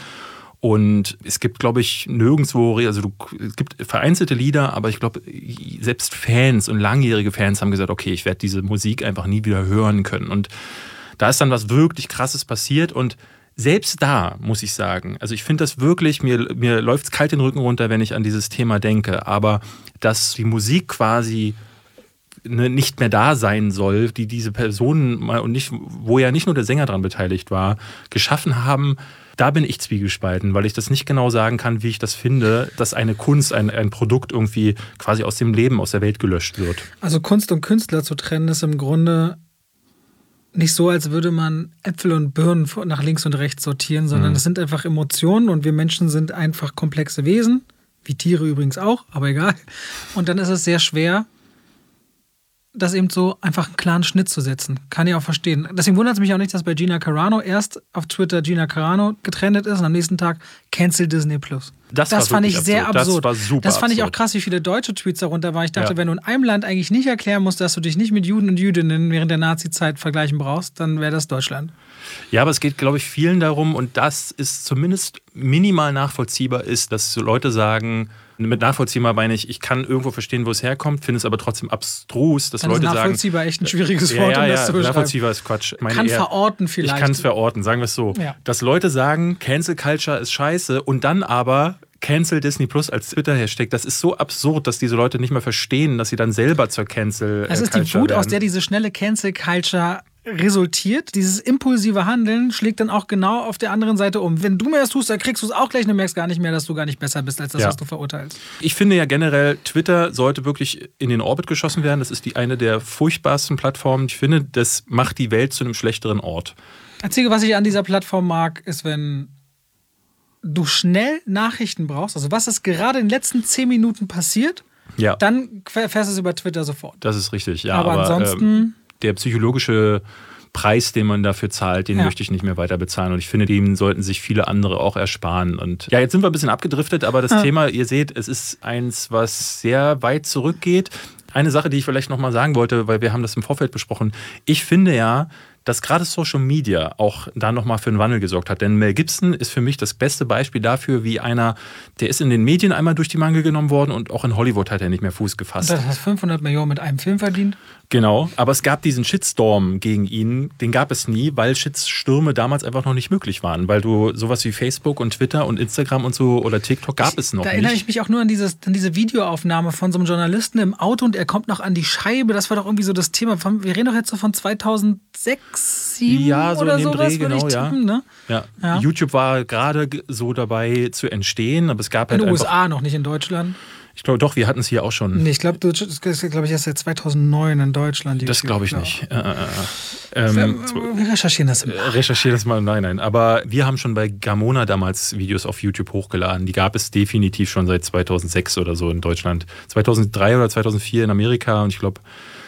Und es gibt, glaube ich, nirgendwo, es gibt vereinzelte Lieder, aber ich glaube, selbst Fans und langjährige Fans haben gesagt, okay, ich werde diese Musik einfach nie wieder hören können. Und da ist dann was wirklich Krasses passiert und selbst da muss ich sagen, also ich finde das wirklich, mir läuft es kalt den Rücken runter, wenn ich an dieses Thema denke, aber dass die Musik quasi nicht mehr da sein soll, die diese Personen und nicht, wo ja nicht nur der Sänger daran beteiligt war, geschaffen haben, da bin ich zwiegespalten, weil ich das nicht genau sagen kann, wie ich das finde, dass eine Kunst, ein Produkt irgendwie quasi aus dem Leben, aus der Welt gelöscht wird. Also Kunst und Künstler zu trennen ist im Grunde nicht so, als würde man Äpfel und Birnen nach links und rechts sortieren, sondern es sind einfach Emotionen und wir Menschen sind einfach komplexe Wesen, wie Tiere übrigens auch, aber egal. Und dann ist es sehr schwer, das eben so einfach einen klaren Schnitt zu setzen. Kann ich auch verstehen. Deswegen wundert es mich auch nicht, dass bei Gina Carano erst auf Twitter Gina Carano getrennt ist und am nächsten Tag Cancel Disney Plus. Das fand ich sehr absurd. Das war super Das fand ich auch absurd. krass, wie viele deutsche Tweets darunter waren. Ich dachte, wenn du in einem Land eigentlich nicht erklären musst, dass du dich nicht mit Juden und Jüdinnen während der Nazi-Zeit vergleichen brauchst, dann wäre das Deutschland. Ja, aber es geht, glaube ich, vielen darum, und das ist zumindest minimal nachvollziehbar, ist, dass so Leute sagen, mit nachvollziehbar meine ich kann irgendwo verstehen, wo es herkommt, finde es aber trotzdem abstrus, dass dann Leute ist nachvollziehbar sagen, echt ein schwieriges Wort, um das zu beschreiben. Nachvollziehbar ist Quatsch. Verorten vielleicht. Ich kann es verorten, sagen wir es so. Ja. Dass Leute sagen, Cancel Culture ist scheiße und dann aber Cancel Disney Plus als Twitter-Hashtag, das ist so absurd, dass diese Leute nicht mehr verstehen, dass sie dann selber zur Cancel Culture werden. Es ist die Wut, aus der diese schnelle Cancel Culture resultiert. Dieses impulsive Handeln schlägt dann auch genau auf der anderen Seite um. Wenn du mir das tust, dann kriegst du es auch gleich und du merkst gar nicht mehr, dass du gar nicht besser bist, als das, was du verurteilst. Ich finde ja generell, Twitter sollte wirklich in den Orbit geschossen werden. Das ist eine der furchtbarsten Plattformen. Ich finde, das macht die Welt zu einem schlechteren Ort. Das Einzige, was ich an dieser Plattform mag, ist, wenn du schnell Nachrichten brauchst, also was ist gerade in den letzten 10 Minuten passiert, dann erfährst du es über Twitter sofort. Das ist richtig, ja. Aber ansonsten... Der psychologische Preis, den man dafür zahlt, den möchte ich nicht mehr weiter bezahlen. Und ich finde, den sollten sich viele andere auch ersparen. Und ja, jetzt sind wir ein bisschen abgedriftet, aber das Thema, ihr seht, es ist eins, was sehr weit zurückgeht. Eine Sache, die ich vielleicht nochmal sagen wollte, weil wir haben das im Vorfeld besprochen. Ich finde ja, dass gerade Social Media auch da nochmal für einen Wandel gesorgt hat. Denn Mel Gibson ist für mich das beste Beispiel dafür, wie einer, der ist in den Medien einmal durch die Mangel genommen worden und auch in Hollywood hat er nicht mehr Fuß gefasst. Und das hat 500 Millionen mit einem Film verdient? Genau, aber es gab diesen Shitstorm gegen ihn, den gab es nie, weil Shitstürme damals einfach noch nicht möglich waren, weil du sowas wie Facebook und Twitter und Instagram und so oder TikTok gab es noch nicht. Da erinnere ich mich auch nur an diese Videoaufnahme von so einem Journalisten im Auto und er kommt noch an die Scheibe, das war doch irgendwie so das Thema, wir reden doch jetzt so von 2006, 2007 ja, so oder in dem sowas, Dreh, genau, tippen, ne? Ja. YouTube war gerade so dabei zu entstehen, aber es gab halt in den USA, noch nicht in Deutschland. Ich glaube doch, wir hatten es hier auch schon. Nee, ich glaube, das ist, glaube ich, erst seit 2009 in Deutschland. Das glaube ich nicht. Wir recherchieren das immer. Recherchieren das mal, nein. Aber wir haben schon bei Gamona damals Videos auf YouTube hochgeladen. Die gab es definitiv schon seit 2006 oder so in Deutschland. 2003 oder 2004 in Amerika und ich glaube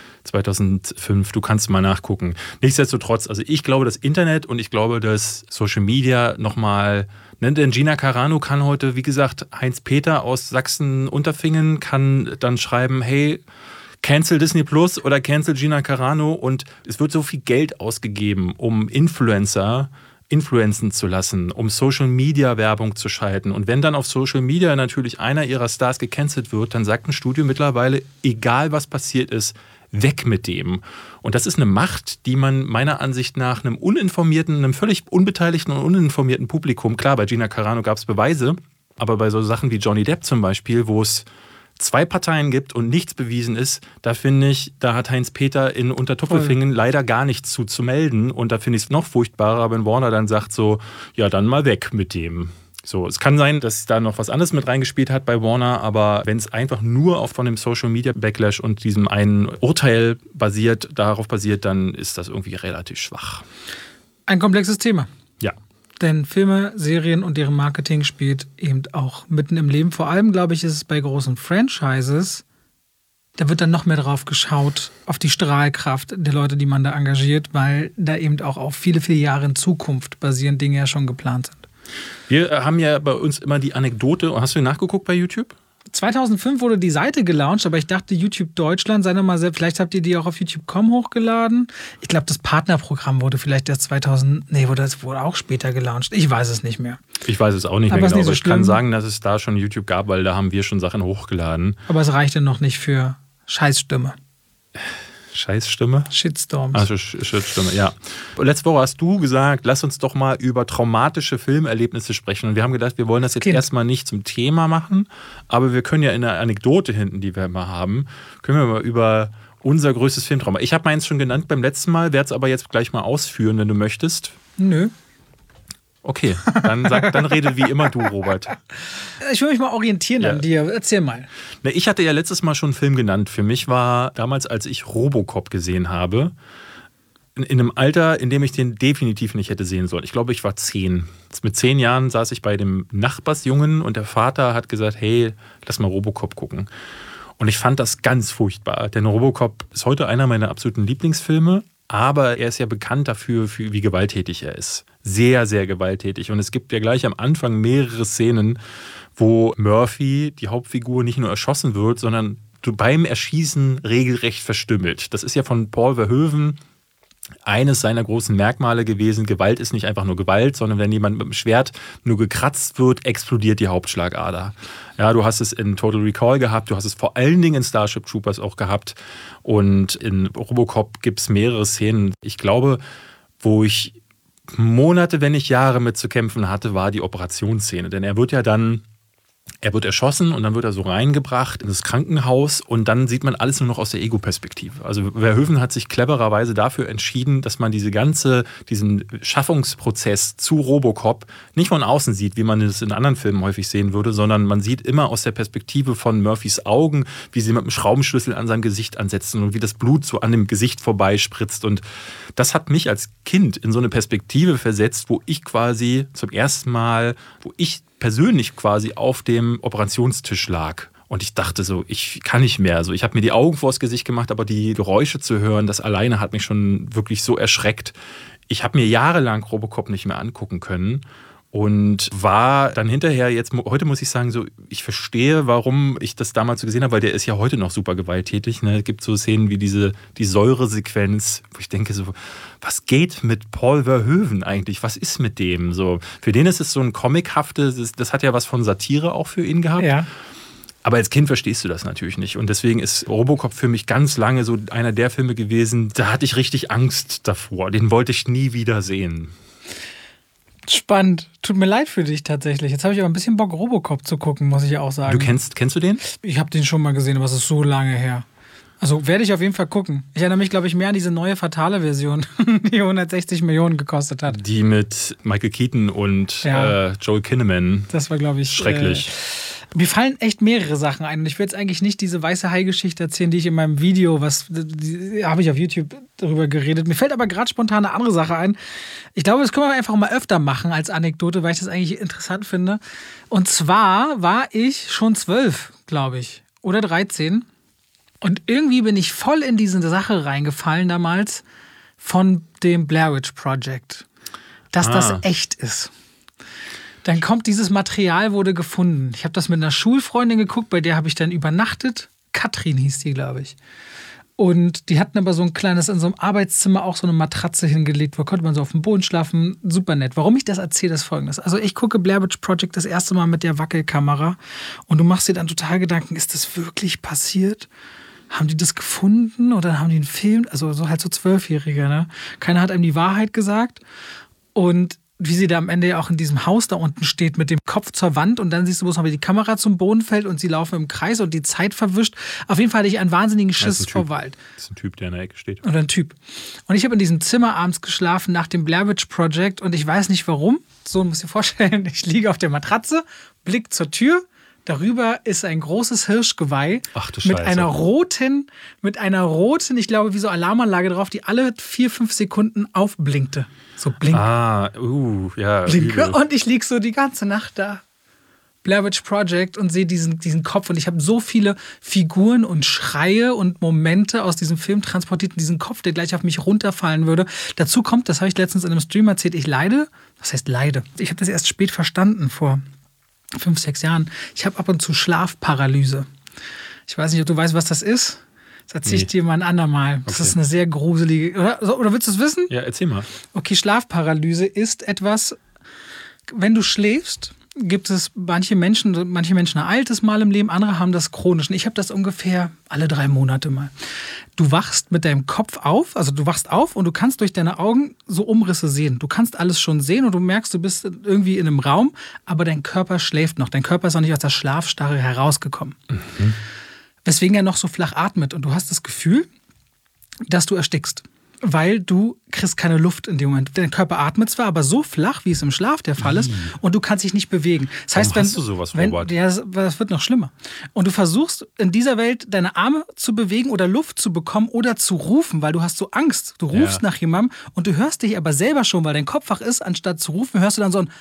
2005, du kannst mal nachgucken. Nichtsdestotrotz, also ich glaube, das Internet und ich glaube, dass Social Media nochmal, denn Gina Carano kann heute, wie gesagt, Heinz-Peter aus Sachsen-Unterfingen kann dann schreiben, hey, cancel Disney Plus oder cancel Gina Carano und es wird so viel Geld ausgegeben, um Influencer influenzen zu lassen, um Social-Media-Werbung zu schalten. Und wenn dann auf Social Media natürlich einer ihrer Stars gecancelt wird, dann sagt ein Studio mittlerweile, egal was passiert ist, weg mit dem. Und das ist eine Macht, die man meiner Ansicht nach einem völlig unbeteiligten und uninformierten Publikum, klar, bei Gina Carano gab es Beweise, aber bei so Sachen wie Johnny Depp zum Beispiel, wo es 2 Parteien gibt und nichts bewiesen ist, da finde ich, da hat Heinz-Peter in Untertupfelfingen leider gar nichts zu melden. Und da finde ich es noch furchtbarer, wenn Warner dann sagt so, ja, dann mal weg mit dem. So, es kann sein, dass da noch was anderes mit reingespielt hat bei Warner, aber wenn es einfach nur von dem Social Media Backlash und diesem einen Urteil darauf basiert, dann ist das irgendwie relativ schwach. Ein komplexes Thema. Ja. Denn Filme, Serien und deren Marketing spielt eben auch mitten im Leben. Vor allem, glaube ich, ist es bei großen Franchises, da wird dann noch mehr drauf geschaut, auf die Strahlkraft der Leute, die man da engagiert, weil da eben auch auf viele, viele Jahre in Zukunft basierend Dinge ja schon geplant sind. Wir haben ja bei uns immer die Anekdote. Hast du nachgeguckt bei YouTube? 2005 wurde die Seite gelauncht, aber ich dachte, YouTube Deutschland, sei nochmal selbst, vielleicht habt ihr die auch auf YouTube.com hochgeladen. Ich glaube, das Partnerprogramm wurde vielleicht erst das wurde auch später gelauncht. Ich weiß es nicht mehr. Ich weiß es auch nicht aber mehr genau, so aber ich kann sagen, dass es da schon YouTube gab, weil da haben wir schon Sachen hochgeladen. Aber es reichte noch nicht für Scheißstimme. Scheißstimme? Shitstorms. Also Shitstimme, ja. Letzte Woche hast du gesagt, lass uns doch mal über traumatische Filmerlebnisse sprechen. Und wir haben gedacht, wir wollen das jetzt erstmal nicht zum Thema machen, aber wir können ja in der Anekdote hinten, die wir immer haben, können wir mal über unser größtes Filmtrauma. Ich habe meins schon genannt beim letzten Mal, werde es aber jetzt gleich mal ausführen, wenn du möchtest. Nö. Okay, dann rede wie immer du, Robert. Ich will mich mal orientieren an dir. Erzähl mal. Ich hatte ja letztes Mal schon einen Film genannt. Für mich war damals, als ich Robocop gesehen habe, in einem Alter, in dem ich den definitiv nicht hätte sehen sollen. Ich glaube, ich war 10. Mit 10 Jahren saß ich bei dem Nachbarsjungen und der Vater hat gesagt, hey, lass mal Robocop gucken. Und ich fand das ganz furchtbar, denn Robocop ist heute einer meiner absoluten Lieblingsfilme, aber er ist ja bekannt dafür, wie gewalttätig er ist. Sehr, sehr gewalttätig. Und es gibt ja gleich am Anfang mehrere Szenen, wo Murphy, die Hauptfigur, nicht nur erschossen wird, sondern beim Erschießen regelrecht verstümmelt. Das ist ja von Paul Verhoeven eines seiner großen Merkmale gewesen. Gewalt ist nicht einfach nur Gewalt, sondern wenn jemand mit dem Schwert nur gekratzt wird, explodiert die Hauptschlagader. Ja, du hast es in Total Recall gehabt, du hast es vor allen Dingen in Starship Troopers auch gehabt und in Robocop gibt es mehrere Szenen. Ich glaube, wo ich Monate, wenn nicht Jahre mit zu kämpfen hatte, war die Operationsszene. Denn er wird erschossen und dann wird er so reingebracht in das Krankenhaus und dann sieht man alles nur noch aus der Ego-Perspektive. Also Verhoeven hat sich clevererweise dafür entschieden, dass man diesen Schaffungsprozess zu Robocop nicht von außen sieht, wie man es in anderen Filmen häufig sehen würde, sondern man sieht immer aus der Perspektive von Murphys Augen, wie sie mit dem Schraubenschlüssel an seinem Gesicht ansetzen und wie das Blut so an dem Gesicht vorbeispritzt. Und das hat mich als Kind in so eine Perspektive versetzt, wo ich quasi zum ersten Mal, persönlich quasi auf dem Operationstisch lag. Und ich dachte so, ich kann nicht mehr. Also ich habe mir die Augen vors Gesicht gemacht, aber die Geräusche zu hören, das alleine hat mich schon wirklich so erschreckt. Ich habe mir jahrelang Robocop nicht mehr angucken können und war dann hinterher, heute muss ich sagen, so, ich verstehe, warum ich das damals so gesehen habe, weil der ist ja heute noch super gewalttätig. Ne? Es gibt so Szenen wie die Säuresequenz, wo ich denke so, was geht mit Paul Verhoeven eigentlich? Was ist mit dem? So, für den ist es so ein comichaftes, das hat ja was von Satire auch für ihn gehabt. Ja. Aber als Kind verstehst du das natürlich nicht. Und deswegen ist Robocop für mich ganz lange so einer der Filme gewesen, da hatte ich richtig Angst davor. Den wollte ich nie wieder sehen. Spannend. Tut mir leid für dich tatsächlich. Jetzt habe ich aber ein bisschen Bock, Robocop zu gucken, muss ich ja auch sagen. Kennst du den? Ich habe den schon mal gesehen, aber es ist so lange her. Also werde ich auf jeden Fall gucken. Ich erinnere mich, glaube ich, mehr an diese neue Fatale Version, die 160 Millionen gekostet hat. Die mit Michael Keaton und Joel Kinnaman. Das war, glaube ich, schrecklich. Mir fallen echt mehrere Sachen ein. Und ich will jetzt eigentlich nicht diese weiße Hai-Geschichte erzählen, die ich in meinem Video, habe ich auf YouTube darüber geredet. Mir fällt aber gerade spontan eine andere Sache ein. Ich glaube, das können wir einfach mal öfter machen als Anekdote, weil ich das eigentlich interessant finde. Und zwar war ich schon 12, glaube ich, oder 13. Und irgendwie bin ich voll in diese Sache reingefallen damals von dem Blair Witch Project, dass das echt ist. Dann kommt dieses Material, wurde gefunden. Ich habe das mit einer Schulfreundin geguckt, bei der habe ich dann übernachtet. Katrin hieß die, glaube ich. Und die hatten aber so ein kleines, in so einem Arbeitszimmer auch so eine Matratze hingelegt, wo konnte man so auf dem Boden schlafen. Super nett. Warum ich das erzähle, ist Folgendes. Also ich gucke Blair Witch Project das erste Mal mit der Wackelkamera und du machst dir dann total Gedanken, ist das wirklich passiert? Haben die das gefunden oder haben die einen Film? Also so halt so 12-Jährige, ne? Keiner hat einem die Wahrheit gesagt. Und wie sie da am Ende ja auch in diesem Haus da unten steht mit dem Kopf zur Wand und dann siehst du bloß noch, wie die Kamera zum Boden fällt und sie laufen im Kreis und die Zeit verwischt. Auf jeden Fall hatte ich einen wahnsinnigen Schiss vor Wald. Das ist ein Typ, der in der Ecke steht. Oder ein Typ. Und ich habe in diesem Zimmer abends geschlafen nach dem Blair Witch Project und ich weiß nicht warum. So, muss ich dir vorstellen, ich liege auf der Matratze, Blick zur Tür. Darüber ist ein großes Hirschgeweih mit einer roten, ich glaube, wie so Alarmanlage drauf, die alle 4-5 Sekunden aufblinkte. So blink. Ja. Blinke. Und ich lieg so die ganze Nacht da. Blair Witch Project und sehe diesen Kopf. Und ich habe so viele Figuren und Schreie und Momente aus diesem Film transportiert in diesen Kopf, der gleich auf mich runterfallen würde. Dazu kommt, das habe ich letztens in einem Stream erzählt, ich leide. Was heißt leide? Ich habe das erst spät verstanden, vor 5-6 Jahren. Ich habe ab und zu Schlafparalyse. Ich weiß nicht, ob du weißt, was das ist. Das erzähle ich dir mal ein andermal. Das ist eine sehr gruselige... Oder willst du es wissen? Ja, erzähl mal. Okay, Schlafparalyse ist etwas, wenn du schläfst, gibt es manche Menschen ein altes Mal im Leben, andere haben das chronisch. Ich habe das ungefähr alle 3 Monate mal. Du wachst mit deinem Kopf auf, also du wachst auf und du kannst durch deine Augen so Umrisse sehen. Du kannst alles schon sehen und du merkst, du bist irgendwie in einem Raum, aber dein Körper schläft noch. Dein Körper ist noch nicht aus der Schlafstarre herausgekommen. Weswegen er noch so flach atmet und du hast das Gefühl, dass du erstickst. weil du kriegst keine Luft in dem Moment. Dein Körper atmet zwar, aber so flach, wie es im Schlaf der Fall ist, und du kannst dich nicht bewegen. Das heißt, Warum hast du sowas, Robert? Ja, das wird noch schlimmer. Und du versuchst in dieser Welt deine Arme zu bewegen oder Luft zu bekommen oder zu rufen, weil du hast so Angst. Du rufst nach jemandem und du hörst dich aber selber schon, weil dein Kopf wach ist, anstatt zu rufen, hörst du dann so ein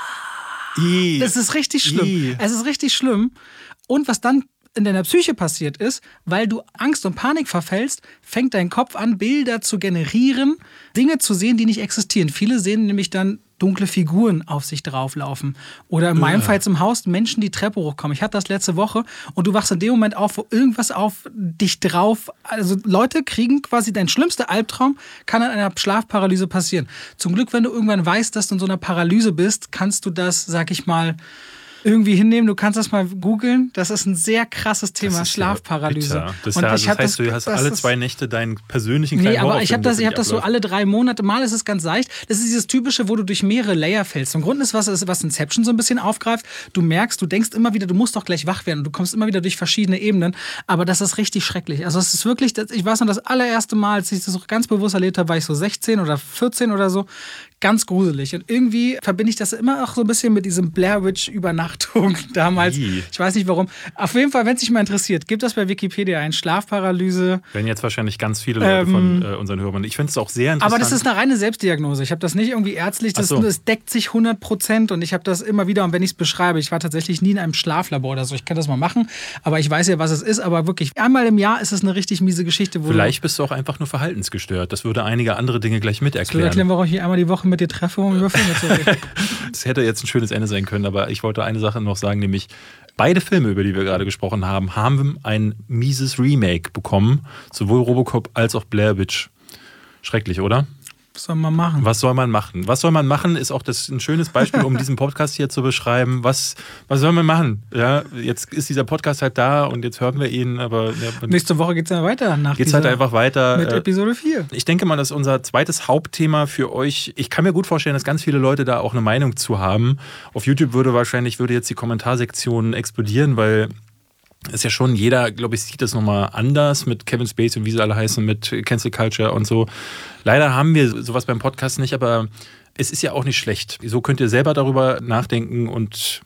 Das ist richtig schlimm. Es ist richtig schlimm. Und was dann in deiner Psyche passiert ist, weil du Angst und Panik verfällst, fängt dein Kopf an, Bilder zu generieren, Dinge zu sehen, die nicht existieren. Viele sehen nämlich dann dunkle Figuren auf sich drauflaufen. Oder in meinem Fall zum Haus Menschen, die Treppe hochkommen. Ich hatte das letzte Woche und du wachst in dem Moment auf, wo irgendwas auf dich drauf... Also Leute kriegen quasi dein schlimmster Albtraum, kann an einer Schlafparalyse passieren. Zum Glück, wenn du irgendwann weißt, dass du in so einer Paralyse bist, kannst du das, sag ich mal, irgendwie hinnehmen. Du kannst das mal googeln. Das ist ein sehr krasses Thema, Schlafparalyse. Ja, das heißt, du hast alle 2 Nächte deinen persönlichen kleinen aber ich habe das so alle 3 Monate. Mal ist es ganz leicht. Das ist dieses Typische, wo du durch mehrere Layer fällst. Im Grunde ist was Inception so ein bisschen aufgreift. Du merkst, du denkst immer wieder, du musst doch gleich wach werden. Du kommst immer wieder durch verschiedene Ebenen. Aber das ist richtig schrecklich. Also es ist wirklich, ich weiß noch, das allererste Mal, als ich das auch ganz bewusst erlebt habe, war ich so 16 oder 14 oder so. Ganz gruselig. Und irgendwie verbinde ich das immer auch so ein bisschen mit diesem Blair Witch Übernachtung damals. Ich weiß nicht warum. Auf jeden Fall, wenn es dich mal interessiert, gib das bei Wikipedia ein. Schlafparalyse. Werden jetzt wahrscheinlich ganz viele Leute von unseren Hörern. Ich finde es auch sehr interessant. Aber das ist eine reine Selbstdiagnose. Ich habe das nicht irgendwie ärztlich. Das deckt sich 100% und ich habe das immer wieder. Und wenn ich es beschreibe, ich war tatsächlich nie in einem Schlaflabor oder so. Ich kann das mal machen, aber ich weiß ja, was es ist. Aber wirklich, einmal im Jahr ist es eine richtig miese Geschichte. Vielleicht bist du auch einfach nur verhaltensgestört. Das würde einige andere Dinge gleich mit erklären. Das würde erklären, warum ich einmal die Woche mit dir treffe, um über Filme zu reden. Das hätte jetzt ein schönes Ende sein können, aber ich wollte eine Sache noch sagen, nämlich beide Filme, über die wir gerade gesprochen haben, haben ein mieses Remake bekommen. Sowohl Robocop als auch Blair Witch. Schrecklich, oder? Was soll man machen? Was soll man machen? Was soll man machen, ist auch ein schönes Beispiel, um diesen Podcast hier zu beschreiben. Was soll man machen? Ja, jetzt ist dieser Podcast halt da und jetzt hören wir ihn, aber... Ja, nächste Woche geht es dann weiter. Geht es halt einfach weiter. Mit Episode 4. Ich denke mal, das ist unser zweites Hauptthema für euch. Ich kann mir gut vorstellen, dass ganz viele Leute da auch eine Meinung zu haben. Auf YouTube würde jetzt die Kommentarsektion explodieren, weil... ist ja schon, jeder, glaube ich, sieht das nochmal anders mit Kevin Spacey und wie sie alle heißen, mit Cancel Culture und so. Leider haben wir sowas beim Podcast nicht, aber es ist ja auch nicht schlecht. So könnt ihr selber darüber nachdenken und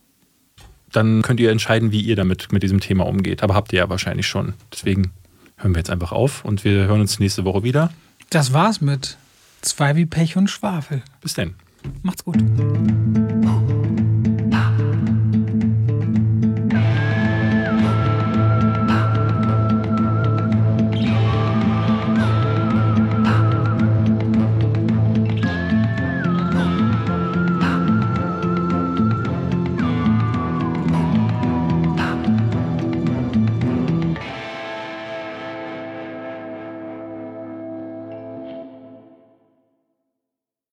dann könnt ihr entscheiden, wie ihr mit diesem Thema umgeht. Aber habt ihr ja wahrscheinlich schon. Deswegen hören wir jetzt einfach auf und wir hören uns nächste Woche wieder. Das war's mit 2 wie Pech und Schwafel. Bis dann. Macht's gut.